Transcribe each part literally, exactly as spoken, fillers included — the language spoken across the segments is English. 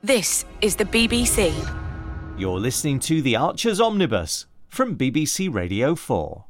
This is the B B C. You're listening to The Archers Omnibus from B B C Radio four.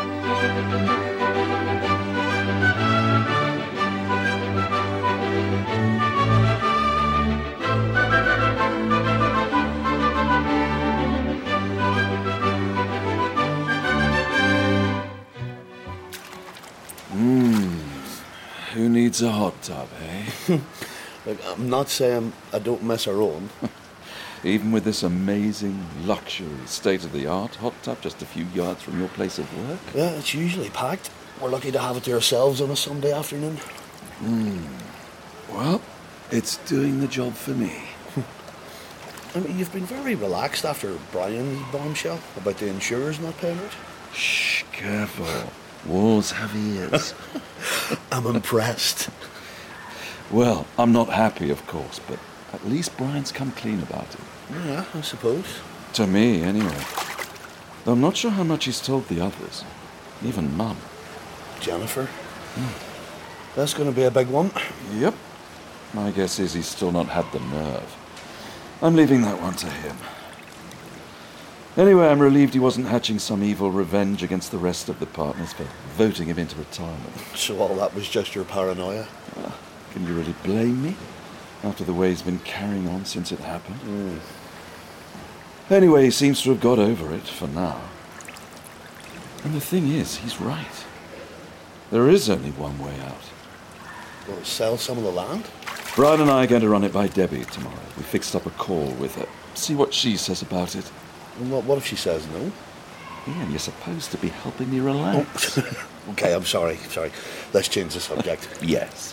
Mmm. Who needs a hot tub, eh? Look, I'm not saying I don't miss our own. Even with this amazing, luxury, state-of-the-art hot tub just a few yards from your place of work? Yeah, it's usually packed. We're lucky to have it to ourselves on a Sunday afternoon. Hmm. Well, it's doing the job for me. I mean, you've been very relaxed after Brian's bombshell about the insurers not paying it. Shh, careful. Walls have ears. I'm impressed. Well, I'm not happy, of course, but at least Brian's come clean about it. Yeah, I suppose. To me, anyway. Though I'm not sure how much he's told the others. Even Mum. Jennifer? Hmm. That's going to be a big one. Yep. My guess is he's still not had the nerve. I'm leaving that one to him. Anyway, I'm relieved he wasn't hatching some evil revenge against the rest of the partners for voting him into retirement. So all that was just your paranoia? Uh, can you really blame me? After the way he's been carrying on since it happened. Mm. Anyway, he seems to have got over it, for now. And the thing is, he's right. There is only one way out. Well, sell some of the land? Brian and I are going to run it by Debbie tomorrow. We fixed up a call with her. See what she says about it. And what, what if she says no? Ian, you're supposed to be helping me relax. Oh. Okay, I'm sorry, sorry. Let's change the subject. Yes.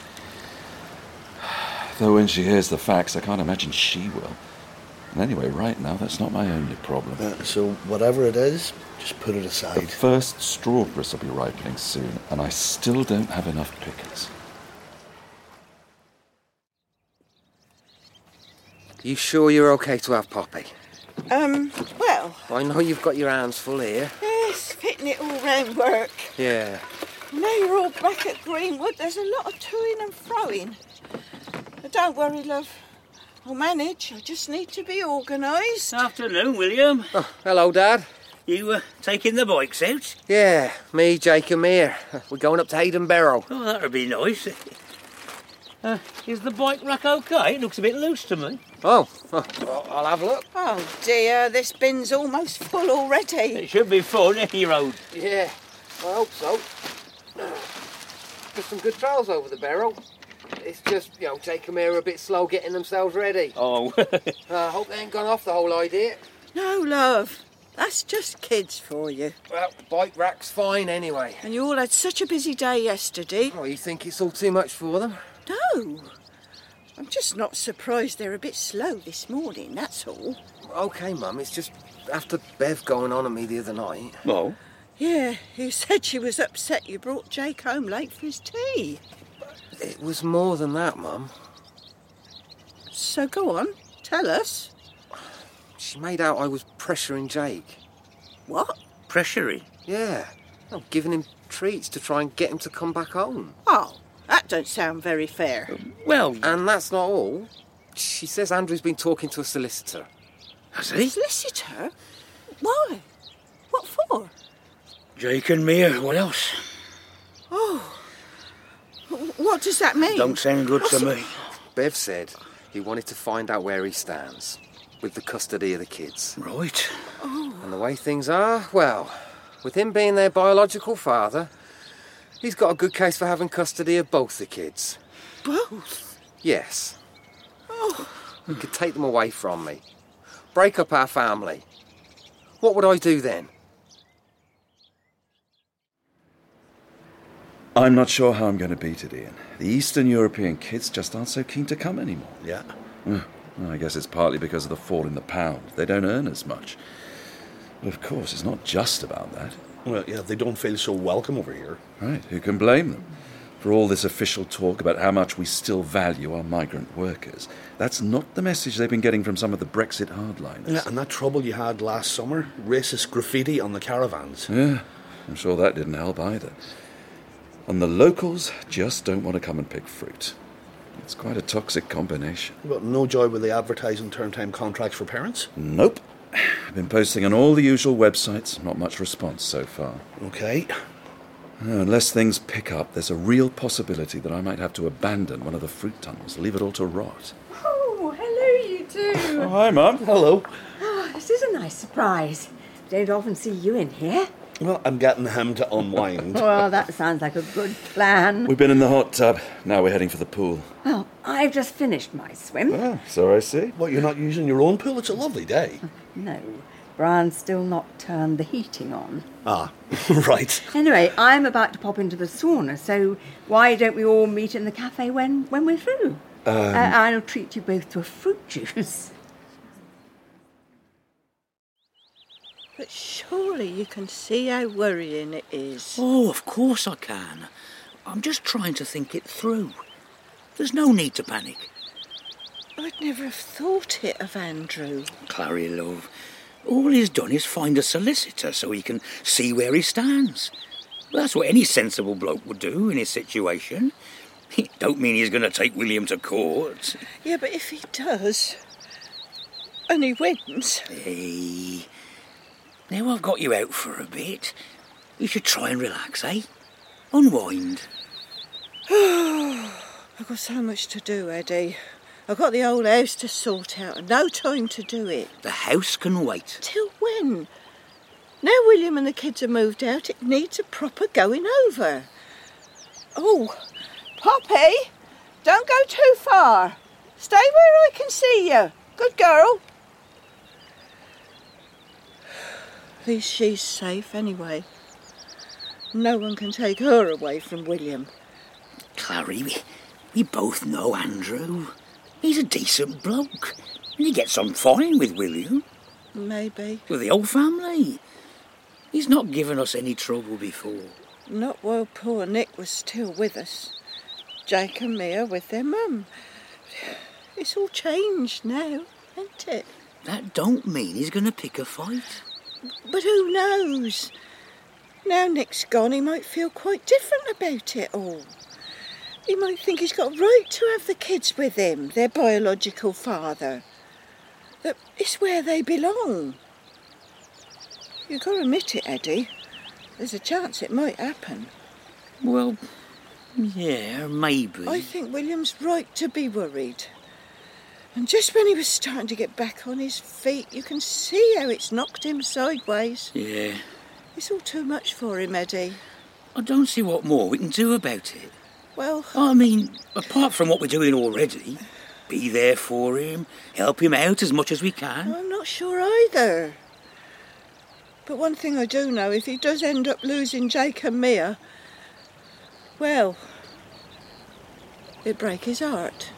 Though when she hears the facts, I can't imagine she will. And anyway, right now, that's not my only problem. Uh, so whatever it is, just put it The aside. first strawberries will be ripening soon, and I still don't have enough pickers. You sure you're okay to have Poppy? Um, well... I know you've got your hands full here. Yes, fitting it all round work. Yeah. Now you're all back at Greenwood, there's a lot of toing and froing. But don't worry, love. I'll manage. I just need to be organised. Afternoon, William. Oh, hello, Dad. You uh, taking the bikes out? Yeah, me, Jake and Mir. We're going up to Hayden Barrow. Oh, that would be nice. Uh, is the bike rack okay? It looks a bit loose to me. Oh, oh, I'll have a look. Oh dear, this bin's almost full already. It should be fun, any road. Yeah, I hope so. There's some good trails over the Barrow. It's just, you know, Jake and Mir are a bit slow getting themselves ready. Oh. I uh, hope they ain't gone off the whole idea. No, love. That's just kids for you. Well, the bike rack's fine anyway. And you all had such a busy day yesterday. Oh, you think it's all too much for them? No. I'm just not surprised they're a bit slow this morning, that's all. OK, Mum, it's just after Bev going on at me the other night. Well? Yeah, you said she was upset you brought Jake home late for his tea. It was more than that, Mum. So go on, tell us. She made out I was pressuring Jake. What? Pressuring? Yeah. I'm giving him treats to try and get him to come back home. Oh, that don't sound very fair. Um, well... And that's not all. She says Andrew's been talking to a solicitor. Has he? Solicitor? Why? What for? Jake and Mia, what else? Oh. What does that mean? Don't sound good What's to it? me. Bev said he wanted to find out where he stands with the custody of the kids. Right. Oh. And the way things are, well, with him being their biological father, he's got a good case for having custody of both the kids. Both? Yes. Oh. He could take them away from me. Break up our family. What would I do then? I'm not sure how I'm going to beat it, Ian. The Eastern European kids just aren't so keen to come anymore. Yeah. Well, I guess it's partly because of the fall in the pound. They don't earn as much. But of course, it's not just about that. Well, yeah, they don't feel so welcome over here. Right, who can blame them? For all this official talk about how much we still value our migrant workers, that's not the message they've been getting from some of the Brexit hardliners. Yeah, and that trouble you had last summer, racist graffiti on the caravans. Yeah, I'm sure that didn't help either. And the locals just don't want to come and pick fruit. It's quite a toxic combination. But no joy with the advertising term-time contracts for parents? Nope. I've been posting on all the usual websites. Not much response so far. Okay. Uh, unless things pick up, there's a real possibility that I might have to abandon one of the fruit tunnels, leave it all to rot. Oh, hello, you two. Oh, hi, Mum. Hello. Oh, this is a nice surprise. Don't often see you in here. Well, I'm getting him to unwind. Well, that sounds like a good plan. We've been in the hot tub. Now we're heading for the pool. Well, I've just finished my swim. Ah, so I see. What, you're not using your own pool? It's a lovely day. No, Brian's still not turned the heating on. Ah, right. Anyway, I'm about to pop into the sauna, so why don't we all meet in the cafe when, when we're through? Um, uh, I'll treat you both to a fruit juice. But surely you can see how worrying it is. Oh, of course I can. I'm just trying to think it through. There's no need to panic. I'd never have thought it of Andrew. Clary, love, all he's done is find a solicitor so he can see where he stands. That's what any sensible bloke would do in his situation. It don't mean he's going to take William to court. Yeah, but if he does, and he wins... Hey, now I've got you out for a bit, you should try and relax, eh? Unwind. I've got so much to do, Eddie. I've got the old house to sort out and no time to do it. The house can wait. Till when? Now William and the kids have moved out, it needs a proper going over. Oh, Poppy, don't go too far. Stay where I can see you. Good girl. At least she's safe anyway. No one can take her away from William. Clary, we, we both know Andrew. He's a decent bloke. And he gets on fine with William. Maybe. With the whole family. He's not given us any trouble before. Not while poor Nick was still with us. Jake and Mia with their mum. It's all changed now, ain't it? That don't mean he's going to pick a fight. But who knows? Now Nick's gone, he might feel quite different about it all. He might think he's got a right to have the kids with him, their biological father. That it's where they belong. You've got to admit it, Eddie. There's a chance it might happen. Well, yeah, maybe. I think William's right to be worried. And just when he was starting to get back on his feet, you can see how it's knocked him sideways. Yeah. It's all too much for him, Eddie. I don't see what more we can do about it. Well... I mean, apart from what we're doing already, be there for him, help him out as much as we can. I'm not sure either. But one thing I do know, if he does end up losing Jake and Mia, well, it'd break his heart.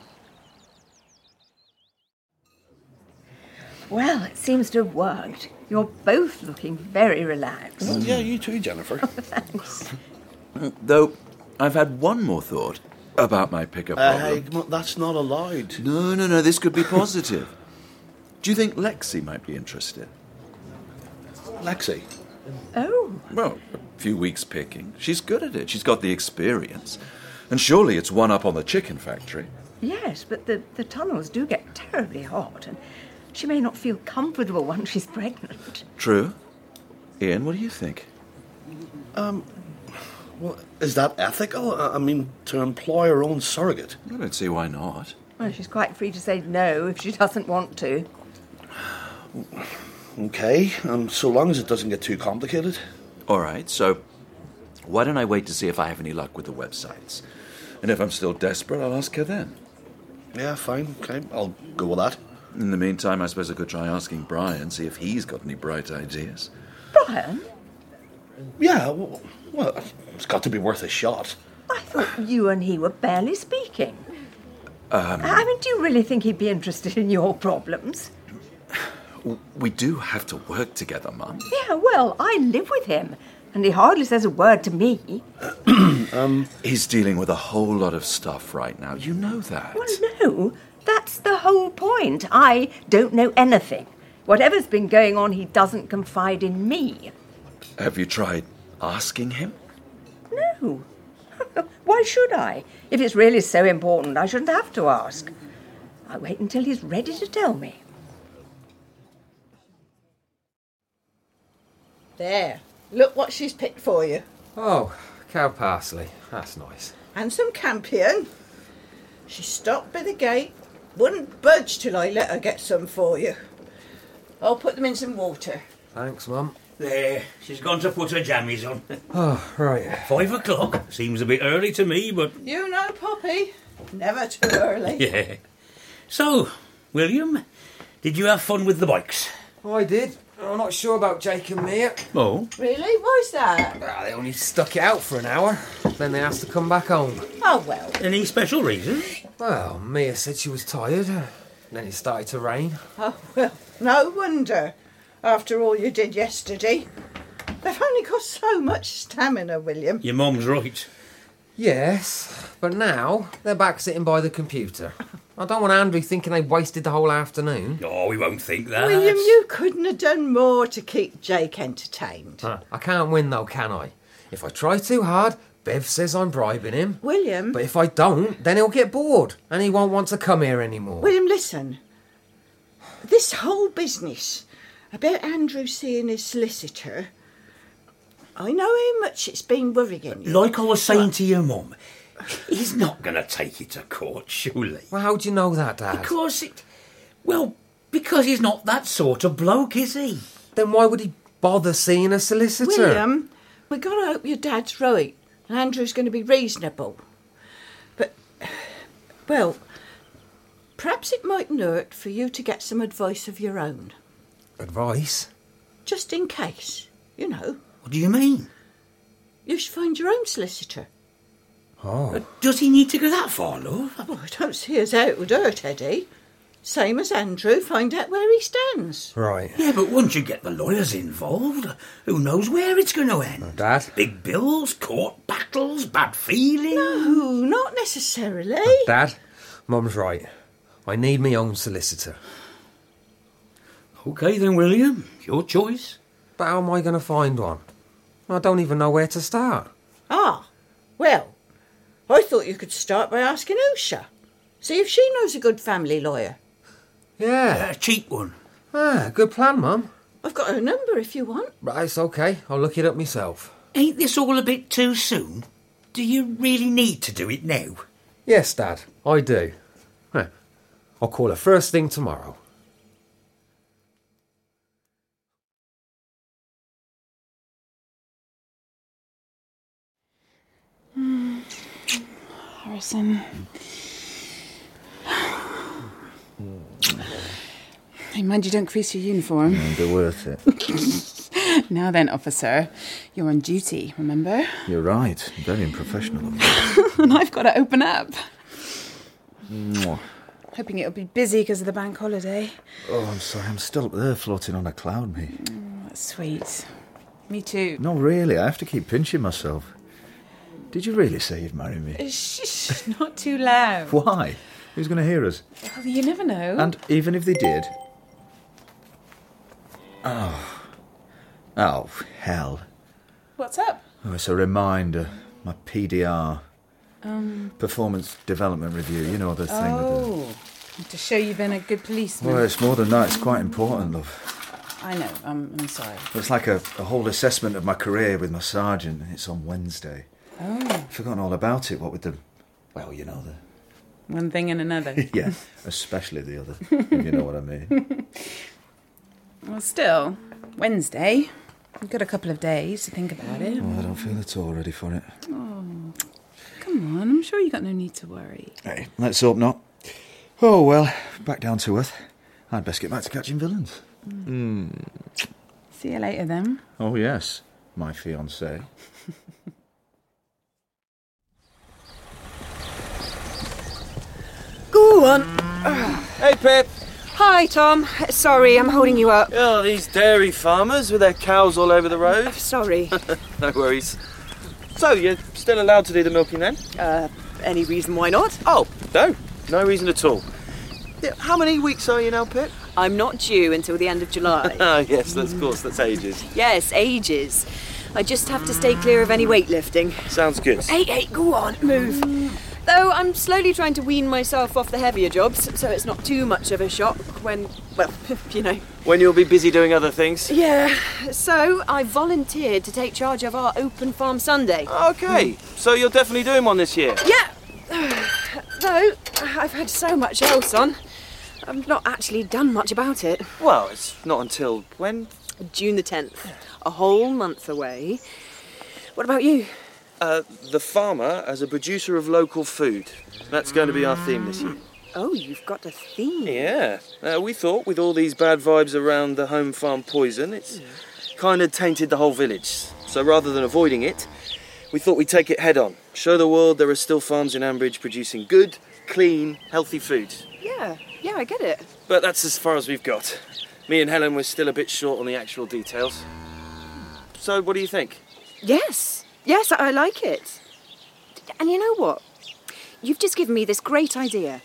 Well, it seems to have worked. You're both looking very relaxed. Well, yeah, you too, Jennifer. Thanks. Though, I've had one more thought about my pickup Uh, problem. hey, come on, that's not allowed. No, no, no, this could be positive. Do you think Lexi might be interested? Lexi. Oh. Well, a few weeks picking. She's good at it. She's got the experience. And surely it's one up on the chicken factory. Yes, but the, the tunnels do get terribly hot, and she may not feel comfortable once she's pregnant. True. Ian, what do you think? Um, well, is that ethical? I mean, to employ her own surrogate? I don't see why not. Well, she's quite free to say no if she doesn't want to. Okay, um, so long as it doesn't get too complicated. All right, so why don't I wait to see if I have any luck with the websites? And if I'm still desperate, I'll ask her then. Yeah, fine, okay, I'll go with that. In the meantime, I suppose I could try asking Brian, see if he's got any bright ideas. Brian? Yeah, well, well, it's got to be worth a shot. I thought you and he were barely speaking. Um, I mean, do you really think he'd be interested in your problems? We do have to work together, Mum. Yeah, well, I live with him, and he hardly says a word to me. um, He's dealing with a whole lot of stuff right now. You know that. Well, no, that's the whole point. I don't know anything. Whatever's been going on, he doesn't confide in me. Have you tried asking him? No. Why Why should I? If it's really so important, I shouldn't have to ask. I'll wait until he's ready to tell me. There. Look what she's picked for you. Oh, cow parsley. That's nice. And some campion. She stopped by the gate, wouldn't budge till I let her get some for you. I'll put them in some water. Thanks, Mum. There, she's gone to put her jammies on. Oh, right. Five o'clock. Seems a bit early to me, but... You know, Poppy. Never too early. Yeah. So, William, did you have fun with the bikes? I did. I'm not sure about Jake and Mia. Oh? Really? Why's that? Well, they only stuck it out for an hour. Then they asked to come back home. Oh, well. Any special reason? Well, Mia said she was tired. Then it started to rain. Oh, well, no wonder. After all you did yesterday. They've only got so much stamina, William. Your mum's right. Yes, but now they're back sitting by the computer. I don't want Andrew thinking they wasted the whole afternoon. Oh, we won't think that. William, you couldn't have done more to keep Jake entertained. Huh. I can't win though, can I? If I try too hard, Bev says I'm bribing him. William... But if I don't, then he'll get bored and he won't want to come here anymore. William, listen. This whole business about Andrew seeing his solicitor, I know how much it's been worrying you. Like I was saying to your mum, he's not going to take you to court, surely. Well, how do you know that, Dad? Because it... Well, because he's not that sort of bloke, is he? Then why would he bother seeing a solicitor? William, we've got to hope your dad's right and Andrew's going to be reasonable. But, well, perhaps it mightn't hurt for you to get some advice of your own. Advice? Just in case, you know. What do you mean? You should find your own solicitor. Oh. Uh, does he need to go that far, love? Oh, I don't see as how it would hurt, Eddie. Same as Andrew, find out where he stands. Right. Yeah, but once you get the lawyers involved, who knows where it's going to end? Oh, Dad? Big bills, court battles, bad feelings. No, not necessarily. Dad, Mum's right. I need my own solicitor. OK then, William. Your choice. But how am I going to find one? I don't even know where to start. Ah, well, I thought you could start by asking Usha. See if she knows a good family lawyer. Yeah. A cheap one. Ah, good plan, Mum. I've got her number if you want. Right, it's OK. I'll look it up myself. Ain't this all a bit too soon? Do you really need to do it now? Yes, Dad, I do. Huh. I'll call her first thing tomorrow. Harrison. Hey, mind you don't crease your uniform. It'll be worth it. Now then, officer, you're on duty, remember? You're right. Very unprofessional of you. And I've got to open up. Mwah. Hoping it'll be busy because of the bank holiday. Oh, I'm sorry. I'm still up there floating on a cloud, mate. Oh, that's sweet. Me too. No, really. I have to keep pinching myself. Did you really say you'd marry me? Shh, not too loud. Why? Who's going to hear us? Well, you never know. And even if they did... Oh. Oh, hell. What's up? Oh, it's a reminder. My P D R. Um. Performance Development Review. You know the thing Oh, with the... to show you've been a good policeman. Well, it's more than that. It's quite important, love. I know. I'm, I'm sorry. It's like a, a whole assessment of my career with my sergeant. It's on Wednesday. Oh. I've forgotten all about it. What with the... Well, you know, the... One thing and another. Yeah, especially the other, if you know what I mean. Well, still, Wednesday. You've got a couple of days to think about it. Oh, I don't feel at all ready for it. Oh, come on. I'm sure you got no need to worry. Hey, let's hope not. Oh, well, back down to earth. I'd best get back to catching villains. Mm. Mm. See you later, then. Oh, yes, my fiancée. Go on. Hey, Pip. Hi, Tom. Sorry, I'm holding you up. Oh, these dairy farmers with their cows all over the road. Sorry. No worries. So, you're still allowed to do the milking then? Uh, any reason why not? Oh, no. No reason at all. Yeah, how many weeks are you now, Pip? I'm not due until the end of July. Ah, yes, that's, of course, that's ages. Yes, ages. I just have to stay clear of any weightlifting. Sounds good. Hey, hey, go on, move. Though I'm slowly trying to wean myself off the heavier jobs, so it's not too much of a shock when, well, you know. When you'll be busy doing other things? Yeah, so I volunteered to take charge of our Open Farm Sunday. Okay, so you're definitely doing one this year? Yeah. Though, I've had so much else on, I've not actually done much about it. Well, it's not until when? June the tenth. A whole month away. What about you? Uh, the farmer as a producer of local food. That's going to be our theme this year. Oh, you've got a theme. Yeah. Uh, we thought with all these bad vibes around the home farm poison, it's kind of tainted the whole village. So rather than avoiding it, we thought we'd take it head on. Show the world there are still farms in Ambridge producing good, clean, healthy food. Yeah, yeah, I get it. But that's as far as we've got. Me and Helen were still a bit short on the actual details. So what do you think? Yes. Yes, I like it. And you know what? You've just given me this great idea.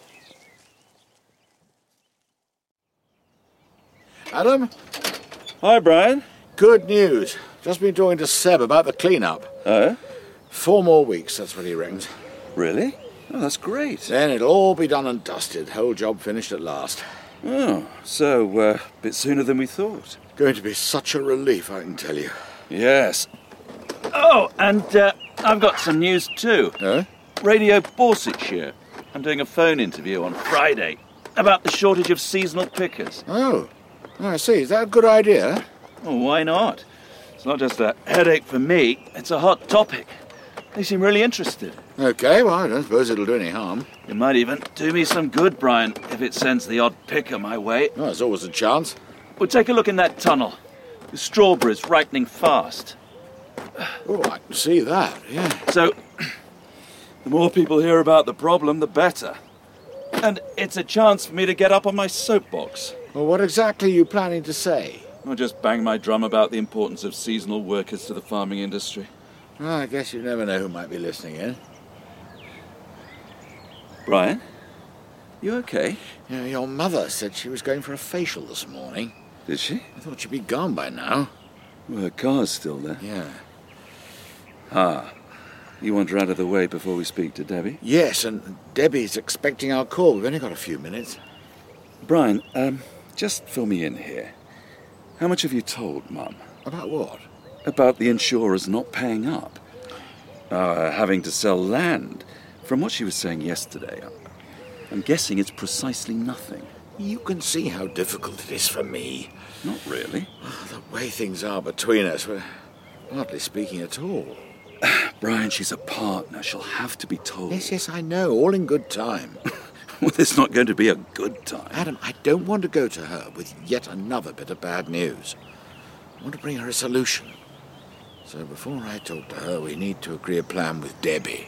Adam? Hi, Brian. Good news. Just been talking to Seb about the clean-up. Oh? Four more weeks, that's what he reckons. Really? Oh, that's great. Then it'll all be done and dusted. Whole job finished at last. Oh, so uh, a bit sooner than we thought. Going to be such a relief, I can tell you. Yes. Oh, and uh, I've got some news too. Huh? Radio Borsetshire. I'm doing a phone interview on Friday about the shortage of seasonal pickers. Oh, I see. Is that a good idea? Well, why not? It's not just a headache for me, it's a hot topic. They seem really interested. OK, well, I don't suppose it'll do any harm. It might even do me some good, Brian, if it sends the odd picker my way. Oh, there's always a chance. Well, take a look in that tunnel. The strawberries ripening fast. Oh, I can see that, yeah. So, the more people hear about the problem, the better. And it's a chance for me to get up on my soapbox. Well, what exactly are you planning to say? I'll just bang my drum about the importance of seasonal workers to the farming industry. Well, I guess you never know who might be listening in. Brian? You okay? Yeah, your mother said she was going for a facial this morning. Did she? I thought she'd be gone by now. Well, her car's still there. Yeah. Ah. You want her out of the way before we speak to Debbie? Yes, and Debbie's expecting our call. We've only got a few minutes. Brian, um, just fill me in here. How much have you told Mum? About what? About the insurers not paying up. Uh, having to sell land. From what she was saying yesterday, I'm guessing it's precisely nothing. You can see how difficult it is for me. Not really. Oh, the way things are between us, we're hardly speaking at all. Brian, she's a partner. She'll have to be told. Yes, yes, I know. All in good time. Well, it's not going to be a good time. Adam, I don't want to go to her with yet another bit of bad news. I want to bring her a solution. So before I talk to her, we need to agree a plan with Debbie.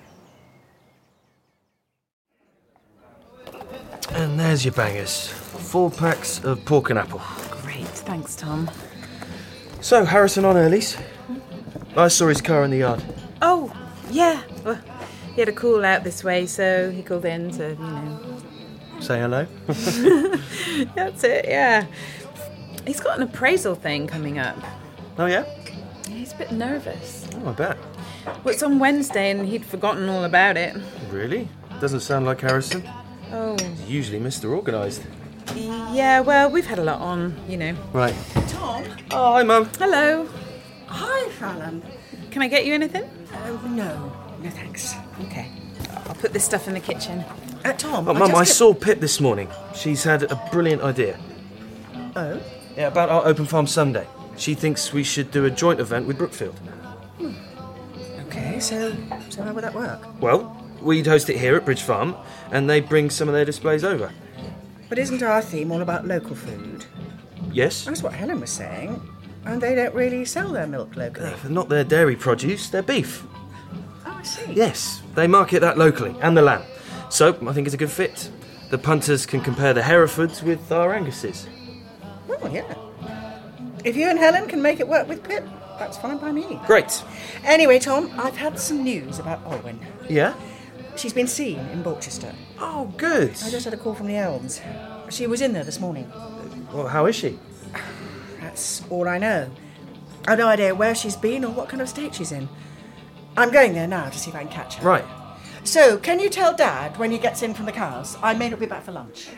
And there's your bangers. Four packs of pork and apple. Great, thanks, Tom. So, Harrison on earlies. I saw his car in the yard. Oh, yeah. Well, he had a call out this way, so he called in to, you know... Say hello? That's it, yeah. He's got an appraisal thing coming up. Oh, yeah? Yeah, he's a bit nervous. Oh, I bet. Well, it's on Wednesday, and he'd forgotten all about it. Really? Doesn't sound like Harrison. Oh. He's usually Mister Organised. Yeah, well, we've had a lot on, you know. Right. Tom? Oh, hi, Mum. Hello. Hi, Fallon. Can I get you anything? Oh, no. No, thanks. Okay. I'll put this stuff in the kitchen. Uh, Tom, Oh, I Mum, just I get- saw Pip this morning. She's had a brilliant idea. Oh? Yeah, about our Open Farm Sunday. She thinks we should do a joint event with Brookfield. Okay, so, so how would that work? Well, we'd host it here at Bridge Farm, and they'd bring some of their displays over. But isn't our theme all about local food? Yes? That's what Helen was saying. And they don't really sell their milk locally. Uh, not their dairy produce, their beef. Oh, I see. Yes, they market that locally, and the lamb. So, I think it's a good fit. The punters can compare the Herefords with our Anguses. Well, yeah. If you and Helen can make it work with Pip, that's fine by me. Great. Anyway, Tom, I've had some news about Olwen. Yeah? She's been seen in Borchester. Oh, good. I just had a call from the Elms. She was in there this morning. Well, how is she? That's all I know. I've no idea where she's been or what kind of state she's in. I'm going there now to see if I can catch her. Right. So, can you tell Dad when he gets in from the cows? I may not be back for lunch.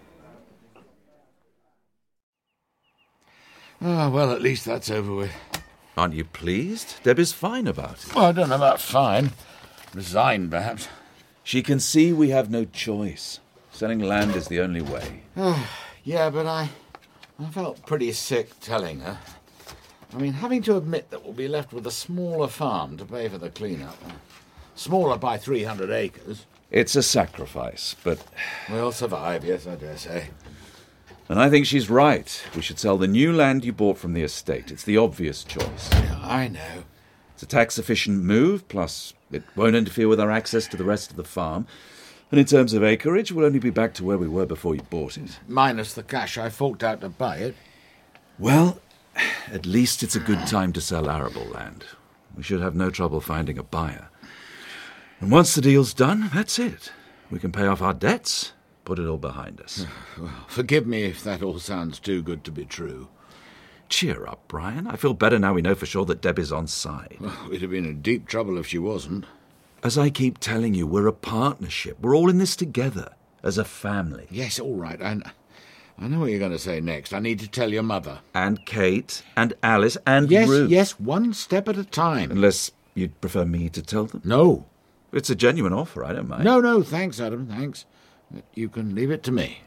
Ah, well, at least that's over with. Aren't you pleased? Debbie's fine about it. Well, I don't know about fine. Resigned, perhaps. She can see we have no choice. Selling land is the only way. Oh, yeah, but I, I felt pretty sick telling her. I mean, having to admit that we'll be left with a smaller farm to pay for the clean-up. Smaller by three hundred acres. It's a sacrifice, but... We'll survive, yes, I dare say. And I think she's right. We should sell the new land you bought from the estate. It's the obvious choice. Yeah, I know. It's a tax-efficient move, plus it won't interfere with our access to the rest of the farm. And in terms of acreage, we'll only be back to where we were before you bought it. Minus the cash I forked out to buy it. Well, at least it's a good time to sell arable land. We should have no trouble finding a buyer. And once the deal's done, that's it. We can pay off our debts, put it all behind us. Well, forgive me if that all sounds too good to be true. Cheer up, Brian. I feel better now we know for sure that Deb is on side. Well, we'd have been in deep trouble if she wasn't. As I keep telling you, we're a partnership. We're all in this together, as a family. Yes, all right. I, I know what you're going to say next. I need to tell your mother. And Kate, and Alice, and yes, Ruth. Yes, one step at a time. Unless you'd prefer me to tell them? No. It's a genuine offer, I don't mind. No, no, thanks, Adam, thanks. You can leave it to me.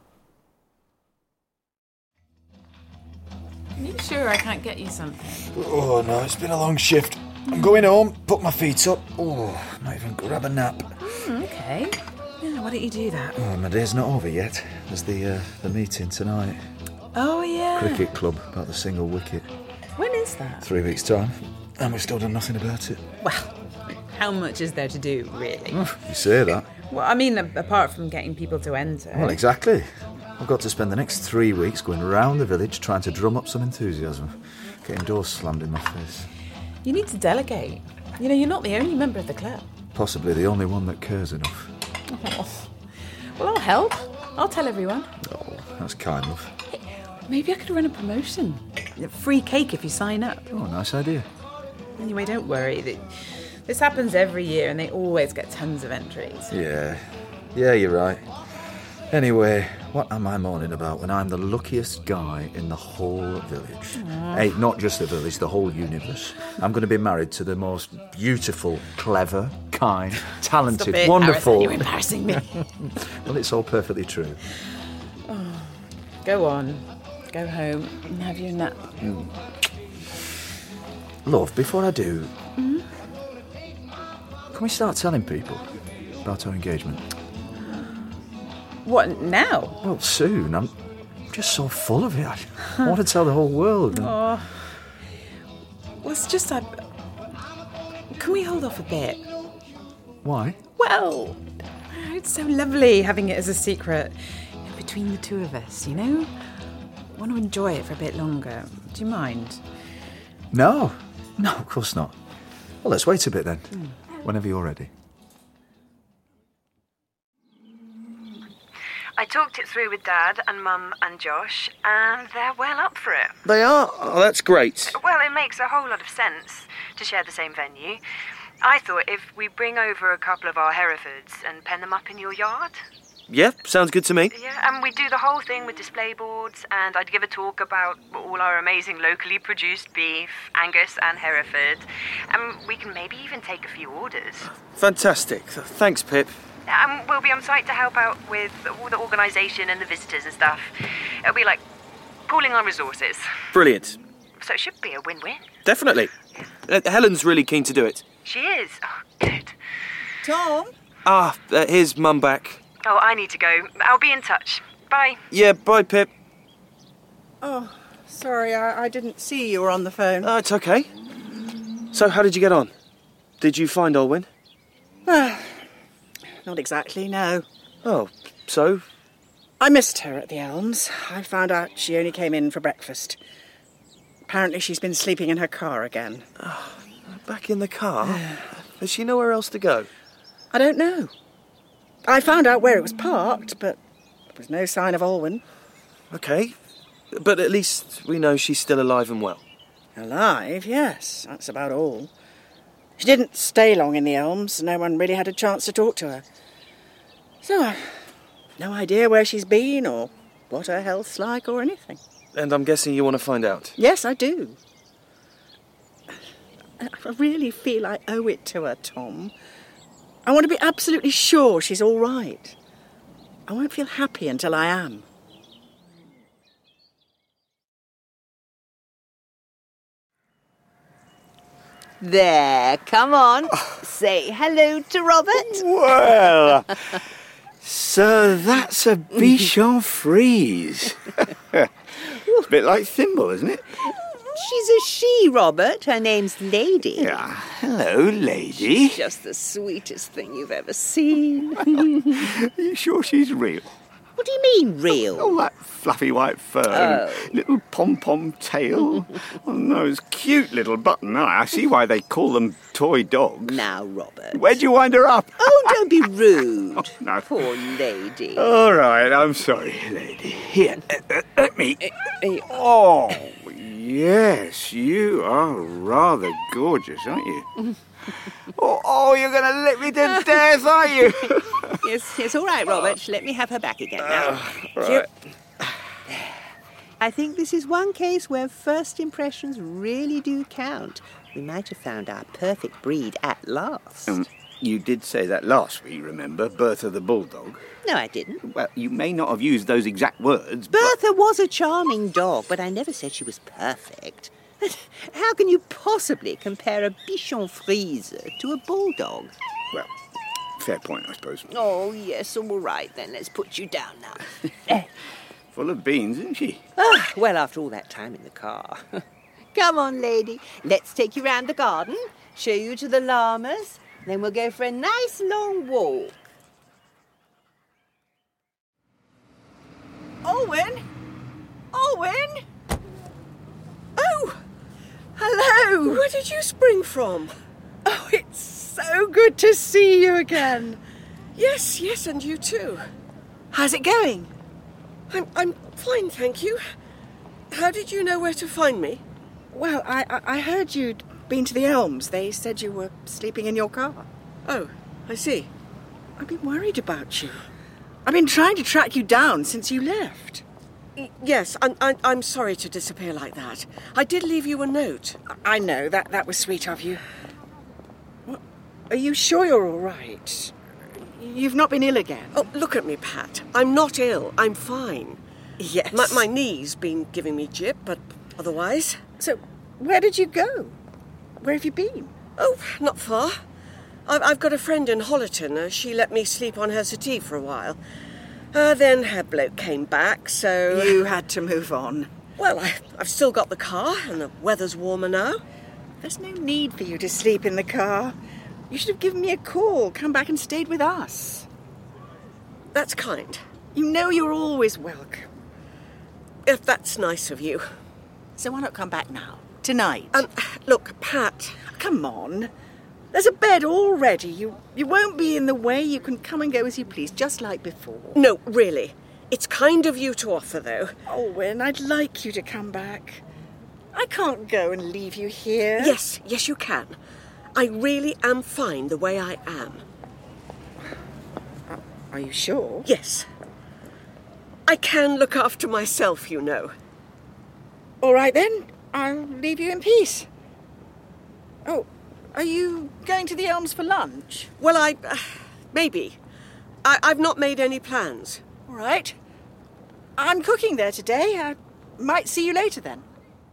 Are you sure I can't get you something? Oh, no, it's been a long shift. I'm going home, put my feet up. Oh, might even grab a nap. Mm, okay. Yeah, why don't you do that? Oh, my day's not over yet. There's the uh, the meeting tonight. Oh, yeah. Cricket club about the single wicket. When is that? Three weeks' time. And we've still done nothing about it. Well, how much is there to do, really? Oh, you say that. Well, I mean, apart from getting people to enter. Well, exactly. I've got to spend the next three weeks going round the village trying to drum up some enthusiasm. Getting doors slammed in my face. You need to delegate. You know, you're not the only member of the club. Possibly the only one that cares enough. Oh. Well, I'll help. I'll tell everyone. Oh, that's kind of. Hey, maybe I could run a promotion. Free cake if you sign up. Oh, nice idea. Anyway, don't worry. This happens every year and they always get tons of entries. Yeah. Yeah, you're right. Anyway, what am I moaning about when I'm the luckiest guy in the whole village? Aww. Hey, not just the village, the whole universe. I'm going to be married to the most beautiful, clever, kind, talented, Stop it, wonderful... Harrison, you're embarrassing me. Well, it's all perfectly true. Oh, go on. Go home and have your nap. Mm. Love, before I do, Mm-hmm. can we start telling people about our engagement? What, now? Well, soon. I'm just so full of it. I, I want to tell the whole world. Oh. Well, it's just I... Can we hold off a bit? Why? Well, it's so lovely having it as a secret between the two of us, you know? I want to enjoy it for a bit longer. Do you mind? No. No, of course not. Well, let's wait a bit then. Mm. Whenever you're ready. I talked it through with Dad and Mum and Josh, and they're well up for it. They are? Oh, that's great. Well, it makes a whole lot of sense to share the same venue. I thought if we bring over a couple of our Herefords and pen them up in your yard. Yeah, sounds good to me. Yeah, and we do the whole thing with display boards, and I'd give a talk about all our amazing locally produced beef, Angus and Hereford, and we can maybe even take a few orders. Fantastic. Thanks, Pip. Um, we'll be on site to help out with all the organisation and the visitors and stuff. It'll be like pooling our resources. Brilliant. So it should be a win-win. Definitely. Uh, Helen's really keen to do it. She is. Oh, good. Tom? Ah, uh, here's Mum back. Oh, I need to go. I'll be in touch. Bye. Yeah, bye, Pip. Oh, sorry, I, I didn't see you were on the phone. Oh, it's okay. So, how did you get on? Did you find Olwyn? Not exactly, no. Oh, so? I missed her at the Elms. I found out she only came in for breakfast. Apparently she's been sleeping in her car again. Oh, back in the car? Has she nowhere else to go? I don't know. I found out where it was parked, but there was no sign of Olwyn. Okay, but at least we know she's still alive and well. Alive, yes, that's about all. She didn't stay long in the Elms. No one really had a chance to talk to her. So I've no idea where she's been or what her health's like or anything. And I'm guessing you want to find out? Yes, I do. I really feel I owe it to her, Tom. I want to be absolutely sure she's all right. I won't feel happy until I am. There, come on. Say hello to Robert. Well, so that's a Bichon Frise. It's a bit like Thimble, isn't it? She's a she, Robert. Her name's Lady. Yeah. Hello, Lady. She's just the sweetest thing you've ever seen. Are you sure she's real? What do you mean, real? Oh, that fluffy white fur, Oh. and little pom-pom tail, and those cute little button eyes. I see why they call them toy dogs. Now, Robert. Where'd you wind her up? Oh, don't be rude. Oh, no. Poor Lady. All right, I'm sorry, Lady. Here, uh, uh, let me... Oh, yes, you are rather gorgeous, aren't you? Oh, oh, you're going to lick me to death, aren't you? Yes, it's all right, Robert. Let me have her back again now. Uh, right. I think this is one case where first impressions really do count. We might have found our perfect breed at last. Um, you did say that last week, remember? Bertha the Bulldog. No, I didn't. Well, you may not have used those exact words, but... Bertha was a charming dog, but I never said she was perfect. How can you possibly compare a Bichon Frise to a bulldog? Well, fair point, I suppose. Oh, yes, all right then. Let's put you down now. Full of beans, isn't she? Ah, well, after all that time in the car. Come on, lady. Let's take you round the garden, show you to the llamas, then we'll go for a nice long walk. Owen? Owen? Oh! Hello! Where did you spring from? Oh, it's so good to see you again. Yes, yes, and you too. How's it going? I'm, I'm fine, thank you. How did you know where to find me? Well, I, I, I heard you'd been to the Elms. They said you were sleeping in your car. Oh, I see. I've been worried about you. I've been trying to track you down since you left. Yes, I'm, I'm, I'm sorry to disappear like that. I did leave you a note. I know, that, that was sweet of you. Well, are you sure you're all right? You've not been ill again? Oh, look at me, Pat. I'm not ill. I'm fine. Yes. My, my knee's been giving me jip, but otherwise... So, where did you go? Where have you been? Oh, not far. I've, I've got a friend in Hollerton. Uh, she let me sleep on her settee for a while. Uh, then her bloke came back, so... You had to move on. Well, I, I've still got the car, and the weather's warmer now. There's no need for you to sleep in the car. You should have given me a call, come back and stayed with us. That's kind. You know you're always welcome. If that's nice of you. So why not come back now? Tonight? Um, look, Pat... Come on. There's a bed all ready. You, you won't be in the way. You can come and go as you please, just like before. No, really. It's kind of you to offer, though. Oh, Wyn, I'd like you to come back. I can't go and leave you here. Yes, yes you can. I really am fine the way I am. Uh, are you sure? Yes. I can look after myself, you know. All right, then. I'll leave you in peace. Oh, are you going to the Elms for lunch? Well, I... Uh, maybe. I, I've not made any plans. All right. I'm cooking there today. I might see you later, then.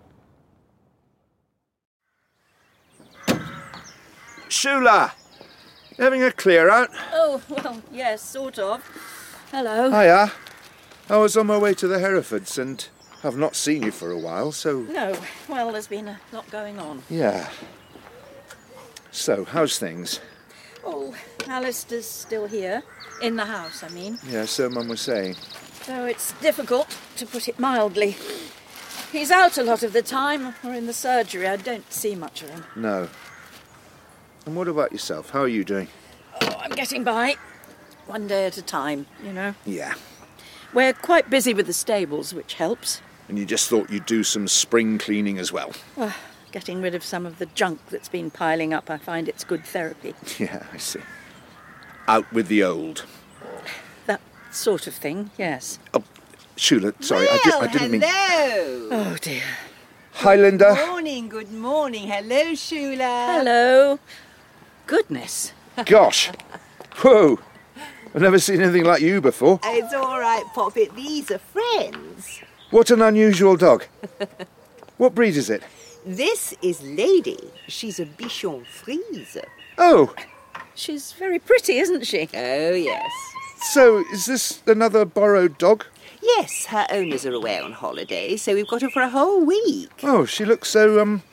Shula! Having a clear out? Oh, well, yes, sort of. Hello. Hiya. I was on my way to the Herefords and I've not seen you for a while, so... No, well, there's been a lot going on. Yeah. So, how's things? Oh, Alistair's still here. In the house, I mean. Yeah, so Mum was saying. So it's difficult, to put it mildly. He's out a lot of the time, or in the surgery. I don't see much of him. No. And what about yourself? How are you doing? Oh, I'm getting by. One day at a time, you know. Yeah. We're quite busy with the stables, which helps. And you just thought you'd do some spring cleaning as well? Well, Getting rid of some of the junk that's been piling up, I find it's good therapy. Yeah, I see. Out with the old. That sort of thing, yes. Oh, Shula, sorry, I, di- I didn't mean... Hello. Oh, dear. Hi, Linda. Good morning, good morning. Hello, Shula. Hello. Goodness. Gosh. Whoa. I've never seen anything like you before. It's all right, Poppet. These are friends. What an unusual dog. What breed is it? This is Lady. She's a Bichon Frise. Oh. She's very pretty, isn't she? Oh, yes. So, is this another borrowed dog? Yes, her owners are away on holiday, so we've got her for a whole week. Oh, she looks so, um...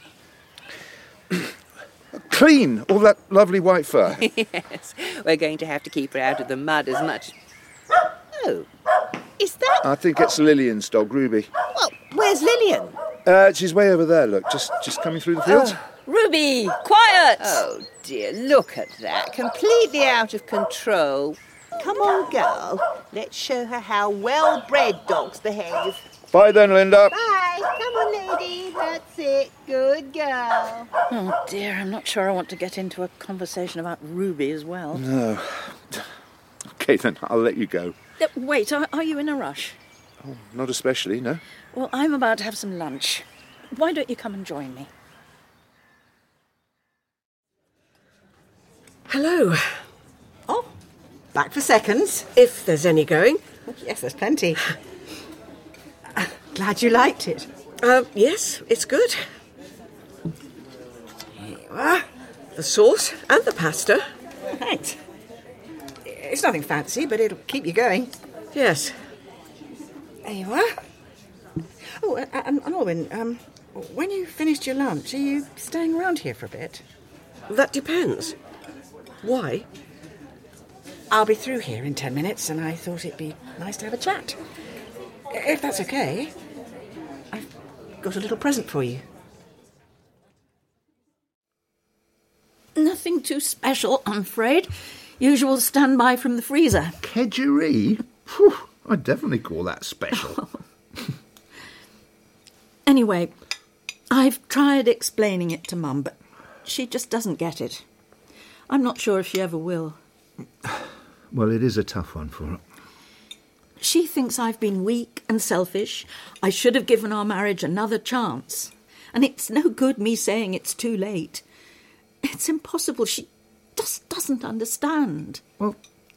clean, all that lovely white fur. Yes, we're going to have to keep her out of the mud as much... Oh, is that... I think it's Lillian's dog, Ruby. Well, where's Lillian? Uh, she's way over there, look, just just coming through the fields. Oh. Ruby, quiet! Oh, dear, look at that. Completely out of control. Come on, girl. Let's show her how well-bred dogs behave. Bye then, Linda. Bye. Come on, lady. That's it. Good girl. Oh, dear, I'm not sure I want to get into a conversation about Ruby as well. No. OK, then, I'll let you go. Uh, wait, are, are you in a rush? Oh, not especially, no. Well, I'm about to have some lunch. Why don't you come and join me? Hello. Oh, back for seconds, if there's any going. Yes, there's plenty. Uh, glad you liked it. Uh, yes, it's good. Here you are. The sauce and the pasta. Thanks. It's nothing fancy, but it'll keep you going. Yes. There you are. Oh, uh, and Alwyn, um, when you finished your lunch, are you staying around here for a bit? That depends. Why? I'll be through here in ten minutes, and I thought it'd be nice to have a chat. If that's okay, I've got a little present for you. Nothing too special, I'm afraid. Usual standby from the freezer. Kedgeree? Phew, I'd definitely call that special. Anyway, I've tried explaining it to Mum, but she just doesn't get it. I'm not sure if she ever will. Well, it is a tough one for her. She thinks I've been weak and selfish. I should have given our marriage another chance. And it's no good me saying it's too late. It's impossible. She just doesn't understand. Well,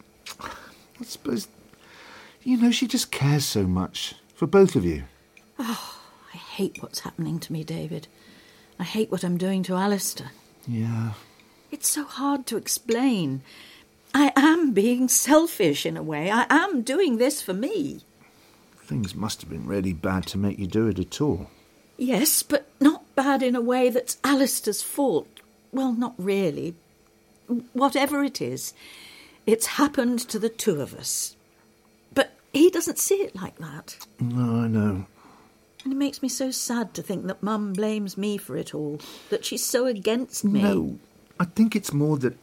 I suppose, you know, she just cares so much for both of you. Oh, I hate what's happening to me, David. I hate what I'm doing to Alistair. Yeah. It's so hard to explain. I am being selfish in a way. I am doing this for me. Things must have been really bad to make you do it at all. Yes, but not bad in a way that's Alistair's fault. Well, not really. Whatever it is, it's happened to the two of us. But he doesn't see it like that. No, I know. And it makes me so sad to think that Mum blames me for it all, that she's so against me. No, I think it's more that